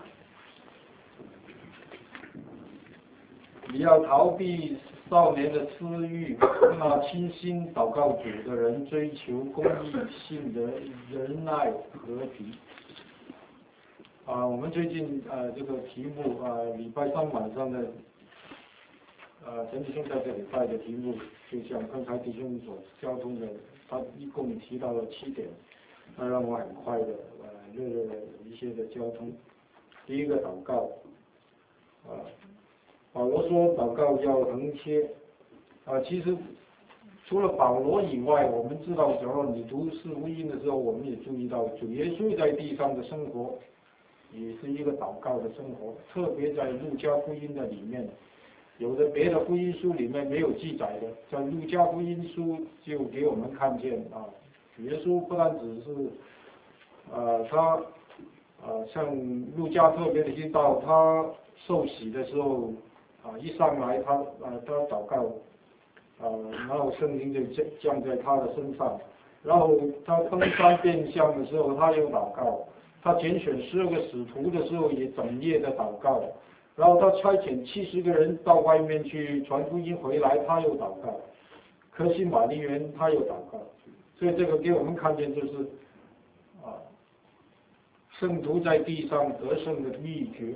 你要逃避少年的私欲，那清心祷告主的人追求公义、信德、仁爱、和平。我们最近这个题目礼拜3晚上的陈弟兄在这里带的题目，就像刚才弟兄所交通的，他一共提到了7点，那让我很快的略一些的交通。第一个祷告，保罗说祷告要横切，其实除了保罗以外，我们知道，假如你读四福音的时候，我们也注意到主耶稣在地上的生活也是一个祷告的生活，特别在路加福音的里面。有的别的福音书里面没有记载的，在路加福音书就给我们看见主耶稣不但只是他像路加特别的提到，他受洗的时候一上来他祷告然后圣灵就降在他的身上，然后他登山变相的时候他又祷告，他拣选12个使徒的时候也整夜的祷告。然后他差遣70个人到外面去传福音，回来他又祷告，科西玛丽园他又祷告，所以这个给我们看见就是圣徒在地上得胜的秘诀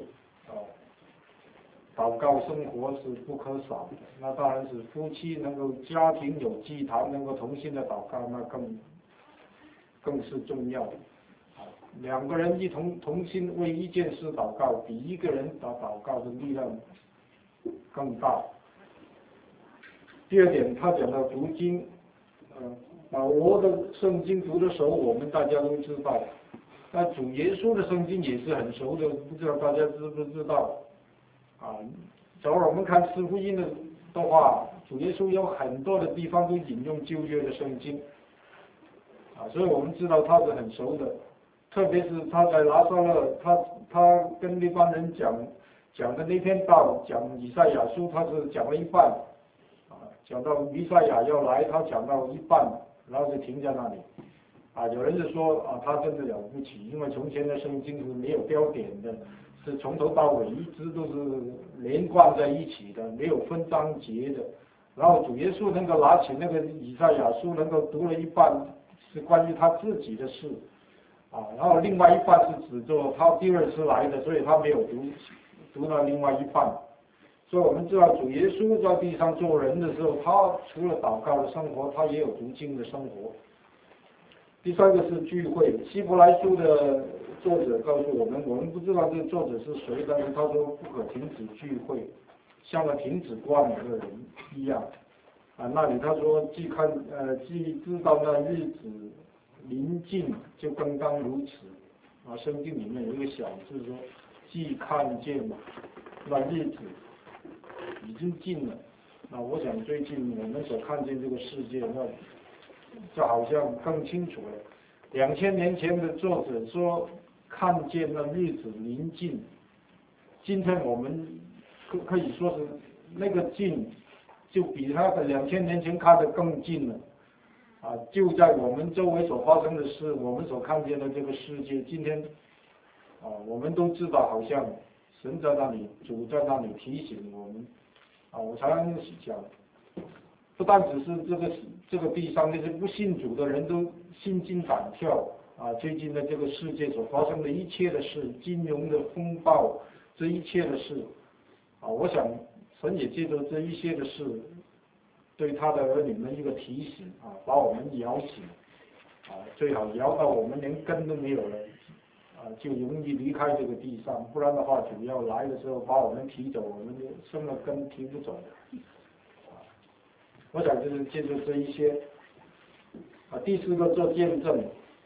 祷告生活是不可少的。那当然是夫妻能够家庭有祭坛，能够同心的祷告，那更是重要的。2个人一同心为一件事祷告，比1个人祷告的力量更大。第2点，他讲到读经，保罗的圣经读得熟，我们大家都知道。那主耶稣的圣经也是很熟的，不知道大家知不知道？假如我们看四福音的话，主耶稣有很多的地方都引用旧约的圣经，所以我们知道他是很熟的。特别是他在拿撒勒，他跟那帮人讲的那篇道，讲以赛亚书，他是讲了一半，讲到弥赛亚要来，他讲到一半，然后就停在那里。有人就说他真的了不起，因为从前的圣经是没有标点的，是从头到尾一直都是连贯在一起的，没有分章节的。然后主耶稣能够拿起那个以赛亚书，能够读了一半，是关于他自己的事。然后另外一半是指着他第2次来的，所以他没有读到另外一半。所以我们知道主耶稣在地上做人的时候，他除了祷告的生活，他也有读经的生活。第3个是聚会，希伯来书的作者告诉我们不知道这个作者是谁，但是他说不可停止聚会，像个停止光的人一样。那里他说既知道那日子临近，就刚刚如此。圣经里面有一个小字说，既看见那日子已经近了。我想最近我们所看见这个世界，那就好像更清楚了。2000年前的作者说看见那日子临近，今天我们可以说是那个近，就比他的2000年前看得更近了。就在我们周围所发生的事，我们所看见的这个世界，今天我们都知道，好像神在那里，主在那里提醒我们。我常常讲，不但只是这个地上那些不信主的人都心惊胆跳最近的这个世界所发生的一切的事，金融的风暴，这一切的事我想神也借着这一些的事，对他的儿女们一个提醒把我们摇醒最好摇到我们连根都没有了就容易离开这个地上，不然的话主要来的时候把我们提走，我们就生了根提不走的。我想就是借助这一些第4个做见证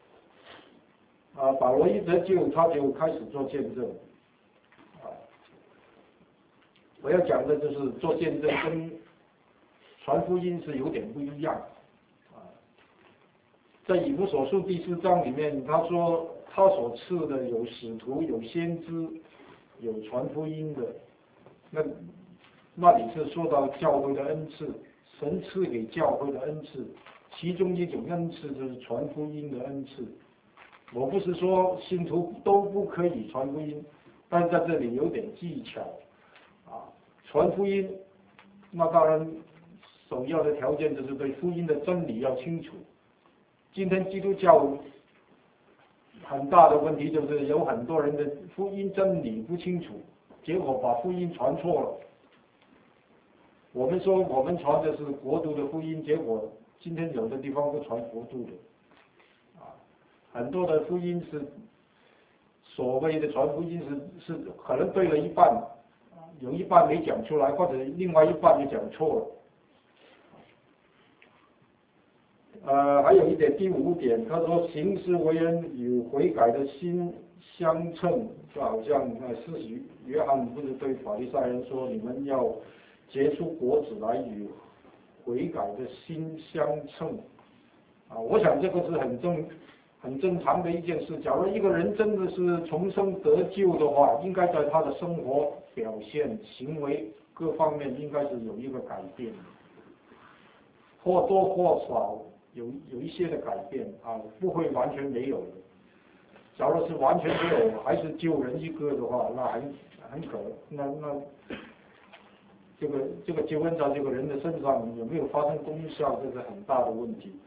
保罗一得救他就开始做见证我要讲的就是做见证跟传福音是有点不一样在以弗所书第4章里面，他说他所赐的有使徒，有先知，有传福音的。那里是说到教会的恩赐，神赐给教会的恩赐，其中一种恩赐就是传福音的恩赐。我不是说信徒都不可以传福音，但是在这里有点技巧传福音，那当然首要的条件就是对福音的真理要清楚。今天基督教很大的问题就是有很多人的福音真理不清楚，结果把福音传错了。 我们说我们传的是国度的福音，结果今天有的地方不传国度的，很多的福音是所谓的传福音是可能对了一半，有一半没讲出来，或者另外一半也讲错了。还有一点，第5点，他说行事为人与悔改的心相称，就好像施洗约翰不是对法利赛人说，你们要结出果子来与悔改的心相称。我想这个是很正常的一件事。假如一个人真的是重生得救的话，应该在他的生活表现、行为各方面应该是有一个改变，或多或少有一些的改变不会完全没有的。假如是完全没有，还是救人一个的话，那很可那这个救恩在这个人的身上有没有发生功效，这是很大的问题。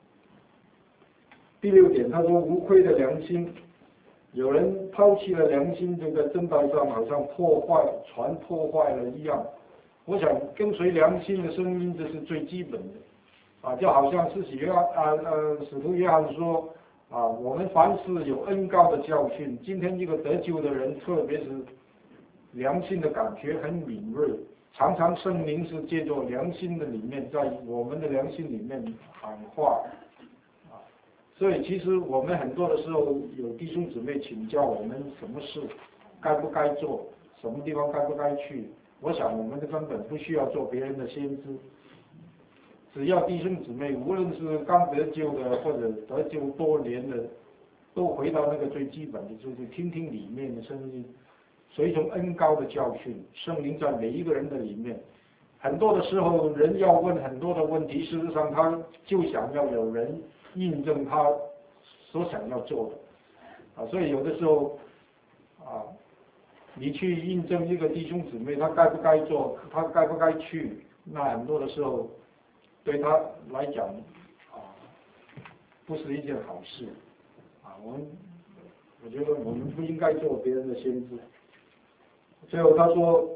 第6点，他说无愧的良心，有人抛弃了良心，就在正道上好像破坏了一样。我想跟随良心的声音，这是最基本的就好像使徒约翰说我们凡事有恩膏的教训。今天一个得救的人，特别是良心的感觉很敏锐，常常圣灵是借着良心的里面，在我们的良心里面喊话所以其实我们很多的时候有弟兄姊妹请教我们什么事该不该做，什么地方该不该去。我想我们的根本不需要做别人的先知，只要弟兄姊妹无论是刚得救的或者得救多年的，都回到那个最基本的，就是听听里面的声音，随从恩膏的教训。圣灵在每一个人的里面，很多的时候人要问很多的问题，事实上他就想要有人印证他所想要做的所以有的时候你去印证一个弟兄姊妹他该不该做，他该不该去，那很多的时候对他来讲不是一件好事我觉得我们不应该做别人的先知。最后他说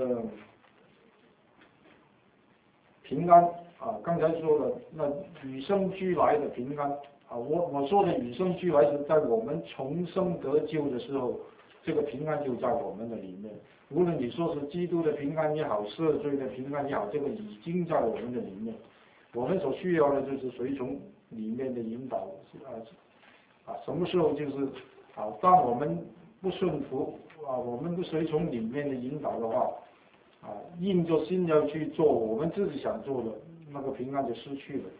平安刚才说了，那与生俱来的平安我说的与生俱来是在我们重生得救的时候，这个平安就在我们的里面。无论你说是基督的平安也好，赦罪的平安也好，这个已经在我们的里面。我们所需要的就是随从里面的引导什么时候就是当我们不顺服我们不随从里面的引导的话硬着心要去做我们自己想做的，那个平安就失去了。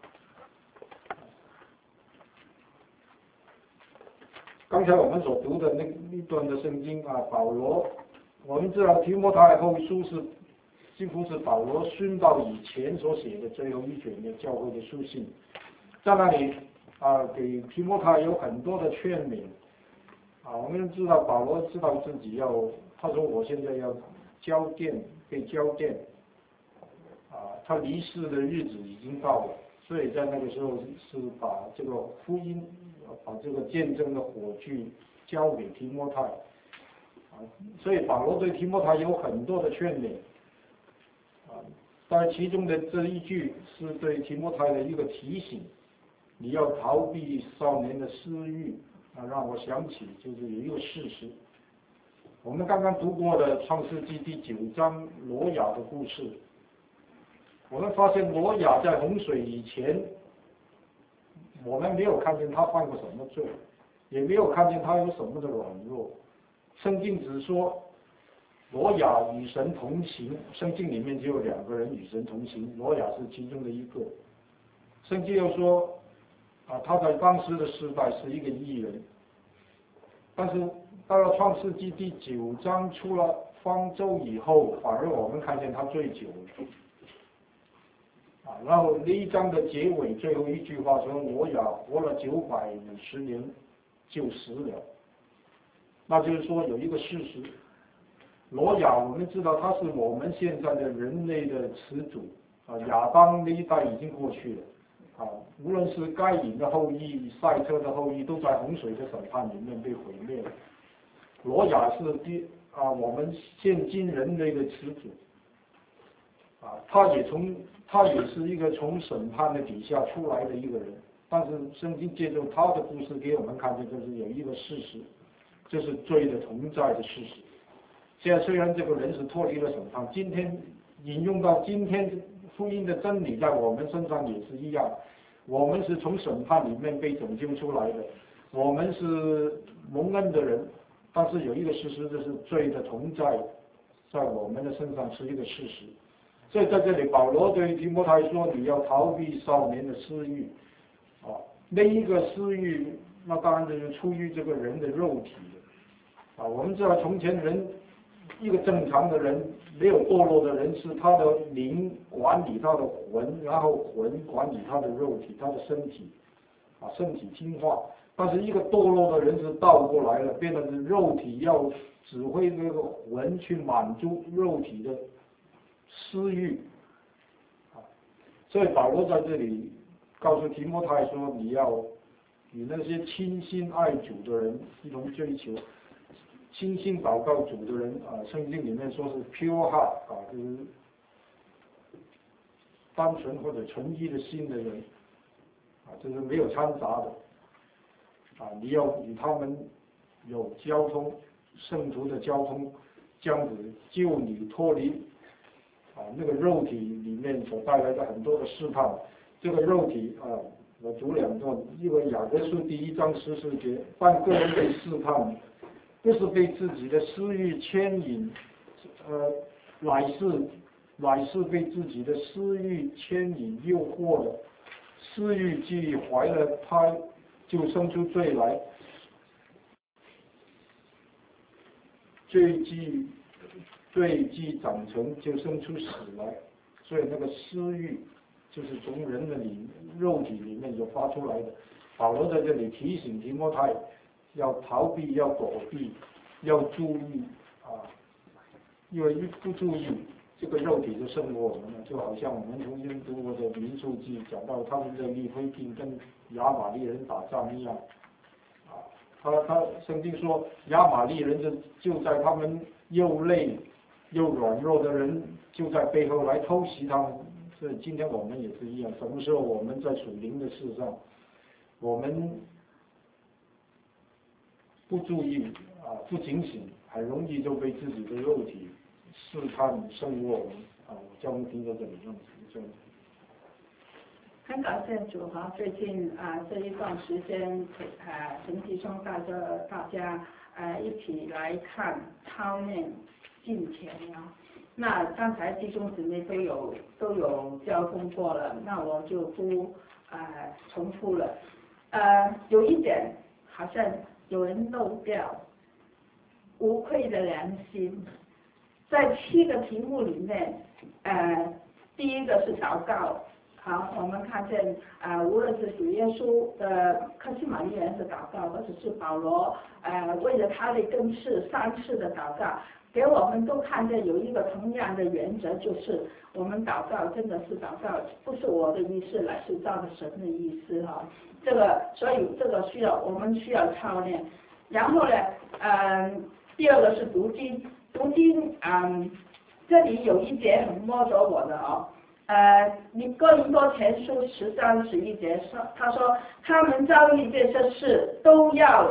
刚才我们所读的那一段的圣经保罗，我们知道提摩太后书几乎是保罗殉道以前所写的最后一卷的教会的书信，在那里给提摩太有很多的劝勉我们知道保罗知道自己他说我现在要被交奠他离世的日子已经到了，所以在那个时候是把这个福音把这个见证的火炬交给提摩太所以保罗对提摩太有很多的劝勉当然其中的这一句是对提摩太的一个提醒，你要逃避少年的私欲让我想起就是有一个事实，我们刚刚读过的创世纪第9章挪亚的故事，我们发现挪亚在洪水以前，我们没有看见他犯过什么罪，也没有看见他有什么的软弱。圣经只说挪亚与神同行，圣经里面只有2个人与神同行，挪亚是其中的一个。圣经又说他在当时的时代是一个义人，但是到了创世纪第9章出了方舟以后，反而我们看见他醉酒然后那一章的结尾最后一句话说挪亚活了950年就死了，那就是说有一个事实，挪亚我们知道他是我们现在的人类的始祖亚当那一代已经过去了无论是该隐的后裔、赛特的后裔，都在洪水的审判里面被毁灭了。挪亚是我们现今人类的始祖他也是一个从审判的底下出来的一个人，但是圣经借助他的故事给我们看见，就是有一个事实，就是罪的同在的事实。现在虽然这个人是脱离了审判，今天引用到今天福音的真理在我们身上也是一样，我们是从审判里面被拯救出来的，我们是蒙恩的人，但是有一个事实，就是罪的同在在我们的身上是一个事实。所以在这里保罗对提摩太说，你要逃避少年的私欲那一个私欲，那当然就是出于这个人的肉体的我们知道从前人一个正常的人，没有堕落的人，是他的灵管理他的魂，然后魂管理他的肉体，他的身体身体听话。但是一个堕落的人是倒过来了，变成是肉体要指挥这个魂去满足肉体的私欲所以保罗在这里告诉提摩太说，你要与那些倾心爱主的人一同追求，倾心祷告主的人圣经里面说是 pure heart 就是单纯或者纯一的心的人就是没有掺杂的你要与他们有交通，圣徒的交通，这样子救你脱离那个肉体里面所带来的很多的试探。这个肉体我读两段，一个雅各书1章14节，但个人被试探，不是被自己的私欲牵引，乃是被自己的私欲牵引诱惑的。私欲既怀了胎，就生出罪来，罪既长成，就生出死来。所以那个私欲就是从人的肉体里面就发出来的。保罗在这里提醒提摩太要逃避，要躲避，要注意因为一不注意，这个肉体就胜过我们了。就好像我们曾经读过的民数记讲到，他们的利非定跟亚玛力人打仗一样他圣经说亚玛力人就在他们又累又软弱的人就在背后来偷袭他们。所以今天我们也是一样，什么时候我们在属灵的事上我们不注意不警醒，很容易就被自己的肉体试探胜过我们我将会听到这里这样子。 很感谢主最近这一段时间陈弟兄带着大家一起来看操练敬虔那刚才弟兄姊妹都有交通过了，那我就不重复了。有一点好像有人漏掉，无愧的良心。在7个题目里面，第一个是祷告。好，我们看见无论是主耶稣的客西马尼园的祷告，或者是保罗为了他的更次3次的祷告，给我们都看见有一个同样的原则，就是我们祷告真的是祷告，不是我的意思，乃是照着神的意思这个，所以这个我们需要操练。然后呢，第二个是读经，这里有一节很摸着我的你哥林多前书10章11节说，他说他们遭遇这些事都要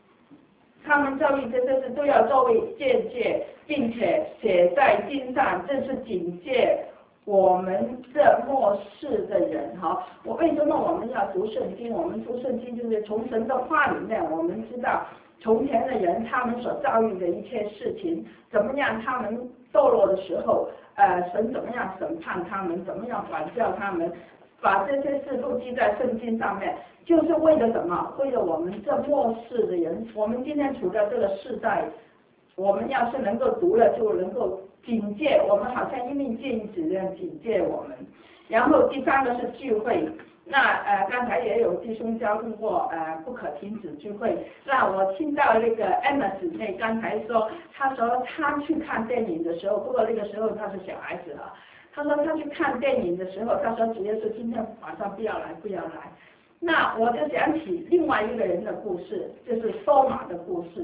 作为见解，并且写在经上，这是警戒我们这末世的人为什么我们要读圣经？我们读圣经就是从神的话里面，我们知道从前的人他们所遭遇的一切事情，怎么样他们堕落的时候神怎么样审判他们，怎么样管教他们，把这些事都记在圣经上面，就是为了什么？为了我们这末世的人，我们今天处在这个世代，我们要是能够读了，就能够警戒我们，好像一面镜子一样警戒我们。然后第3个是聚会，那刚才也有弟兄交通过不可停止聚会。那我听到那个 Emma 姊妹刚才说，她说她去看电影的时候，不过那个时候她是小孩子她说她去看电影的时候，她说主要是今天晚上不要来。那我就想起另外一个人的故事，就是多马的故事。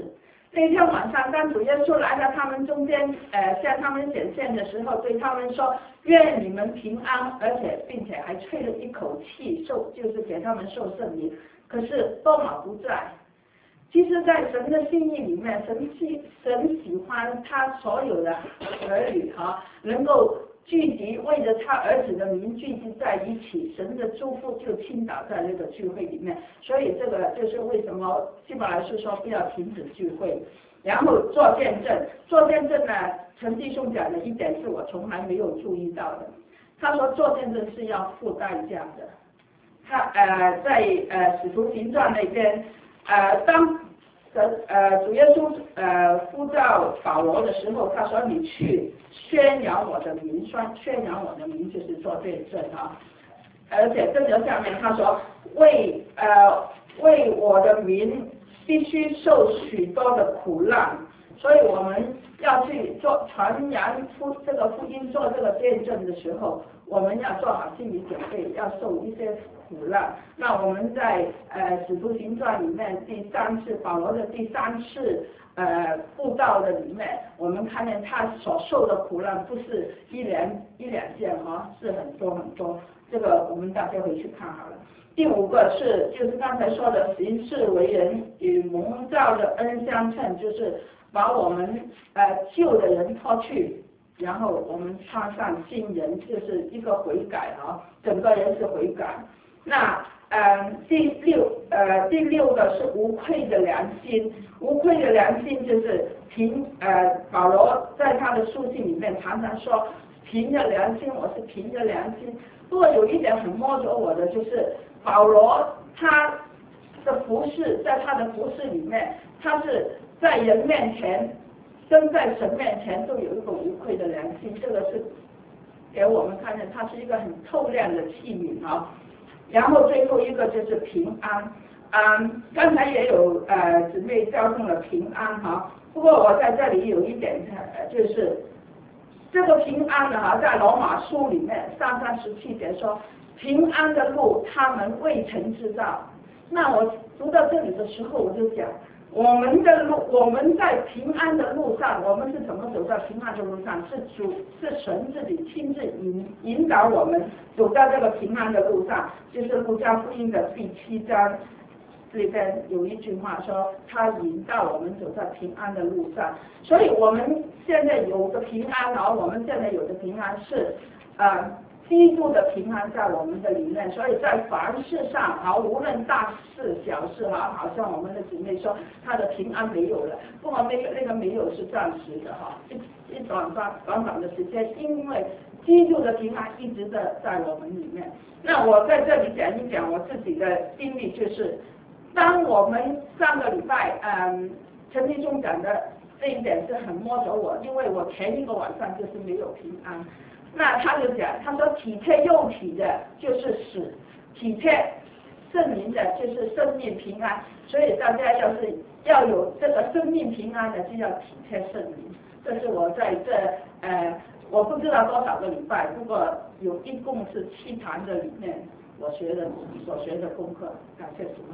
那天晚上，当主耶稣来到他们中间，向他们显现的时候，对他们说：“愿你们平安。”而且并且还吹了一口气，就是给他们受圣灵。可是多马不在。其实，在神的心意里面，神喜欢他所有的儿女能够聚集，为着他儿子的名聚集在一起，神的祝福就倾倒在那个聚会里面。所以这个就是为什么希伯来书说不要停止聚会，然后做见证。做见证呢，陈弟兄讲的一点是我从来没有注意到的。他说做见证是要付代价的。他在使徒行传那边，当主耶稣呼召保罗的时候，他说你去宣扬我的名，宣扬我的名就是做见证而且跟着下面他说为我的名必须受许多的苦难，所以我们要去传扬这个福音，做这个见证的时候，我们要做好心理准备，要受一些苦难。那我们在使徒行传里面保罗的第三次布道的里面，我们看见他所受的苦难不是一两件是很多很多。这个我们大家回去看好了。第5个就是刚才说的行事为人与蒙召的恩相称，就是把我们旧的人脱去，然后我们穿上新人，就是一个悔改整个人是悔改。那第六个是无愧的良心。无愧的良心就是保罗在他的书信里面常常说凭着良心，我是凭着良心。不过有一点很摸着我的，就是保罗他的服事，在他的服事里面，他是在人面前跟在神面前都有一个无愧的良心。这个是给我们看见他是一个很透亮的器皿然后最后一个就是平安。刚才也有姊妹交通了平安不过我在这里有一点就是这个平安在罗马书里面3章17节说平安的路他们未曾知道。那我读到这里的时候，我就讲我们在平安的路上，我们是怎么走在平安的路上？是神自己亲自引导我们走到这个平安的路上。就是路加福音的第7章里边有一句话说，他引导我们走在平安的路上。所以我们现在有的平安我们现在有的平安是基督的平安在我们的里面，所以在凡事上无论大事小事好像我们的姊妹说他的平安没有了，不过那个没有是暂时的一短的时间，因为基督的平安一直在我们里面。那我在这里讲一讲我自己的经历，就是当我们上个礼拜陈弟兄讲的这一点是很摸着我，因为我前一个晚上就是没有平安。那他就讲，他说体贴肉体的就是死，体贴圣灵的就是生命平安。所以大家要有这个生命平安的，就要体贴圣灵。这是我在我不知道多少个礼拜，不过一共是7堂的里面所学的功课。感谢主。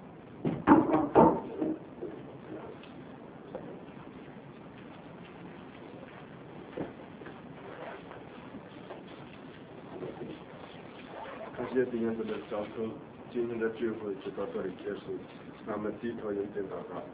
感谢弟兄们的交通，今天的聚会就到这里结束。那我们低头认真祷告。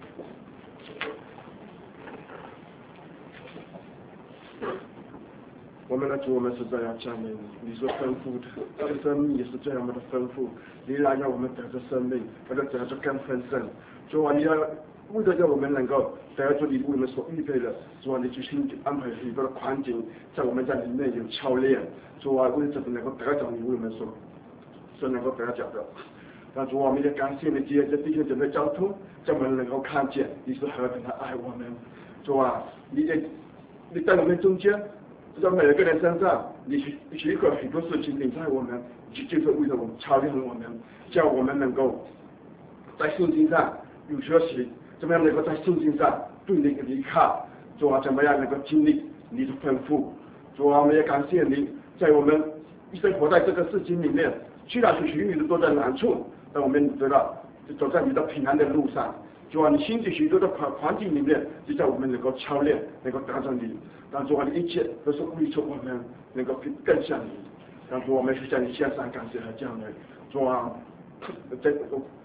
我们的主，我们是这样讲的，你所吩咐的，这个生命也是这样的吩咐，你来让我们得着生命，得着更丰盛。主啊，你要为了让我们能够得着你为我们所预备的，主啊，你去安排许多的环境，在我们在里面有操练。主啊，为了能够得着你为我们所能够得着的。那主啊，我们也感谢你，借着弟兄姊妹交通，让我们能够看见你是何等的爱我们。主啊，你在我们中间，在每个人身上，你许可许多事情领在我们，就是为了我们操练我们，叫我们能够在信心上有学习，怎么样能够在信心上对你的依靠。主啊，怎么样能够经历你的吩咐。主啊，我们也感谢你，在我们一生活在这个世情里面，虽然是许许多多的难处，但我们知道走在你的平安的路上。 主啊，你兴起许多的环境里面，就在我们能够操练，能够达成你。但主啊，你一切都是为着我们能够更像你。让主我们去向你献上感谢和赞美。主啊，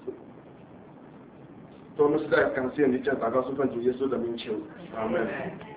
我们实在感谢你，这祷告是奉主耶稣的名求，阿门。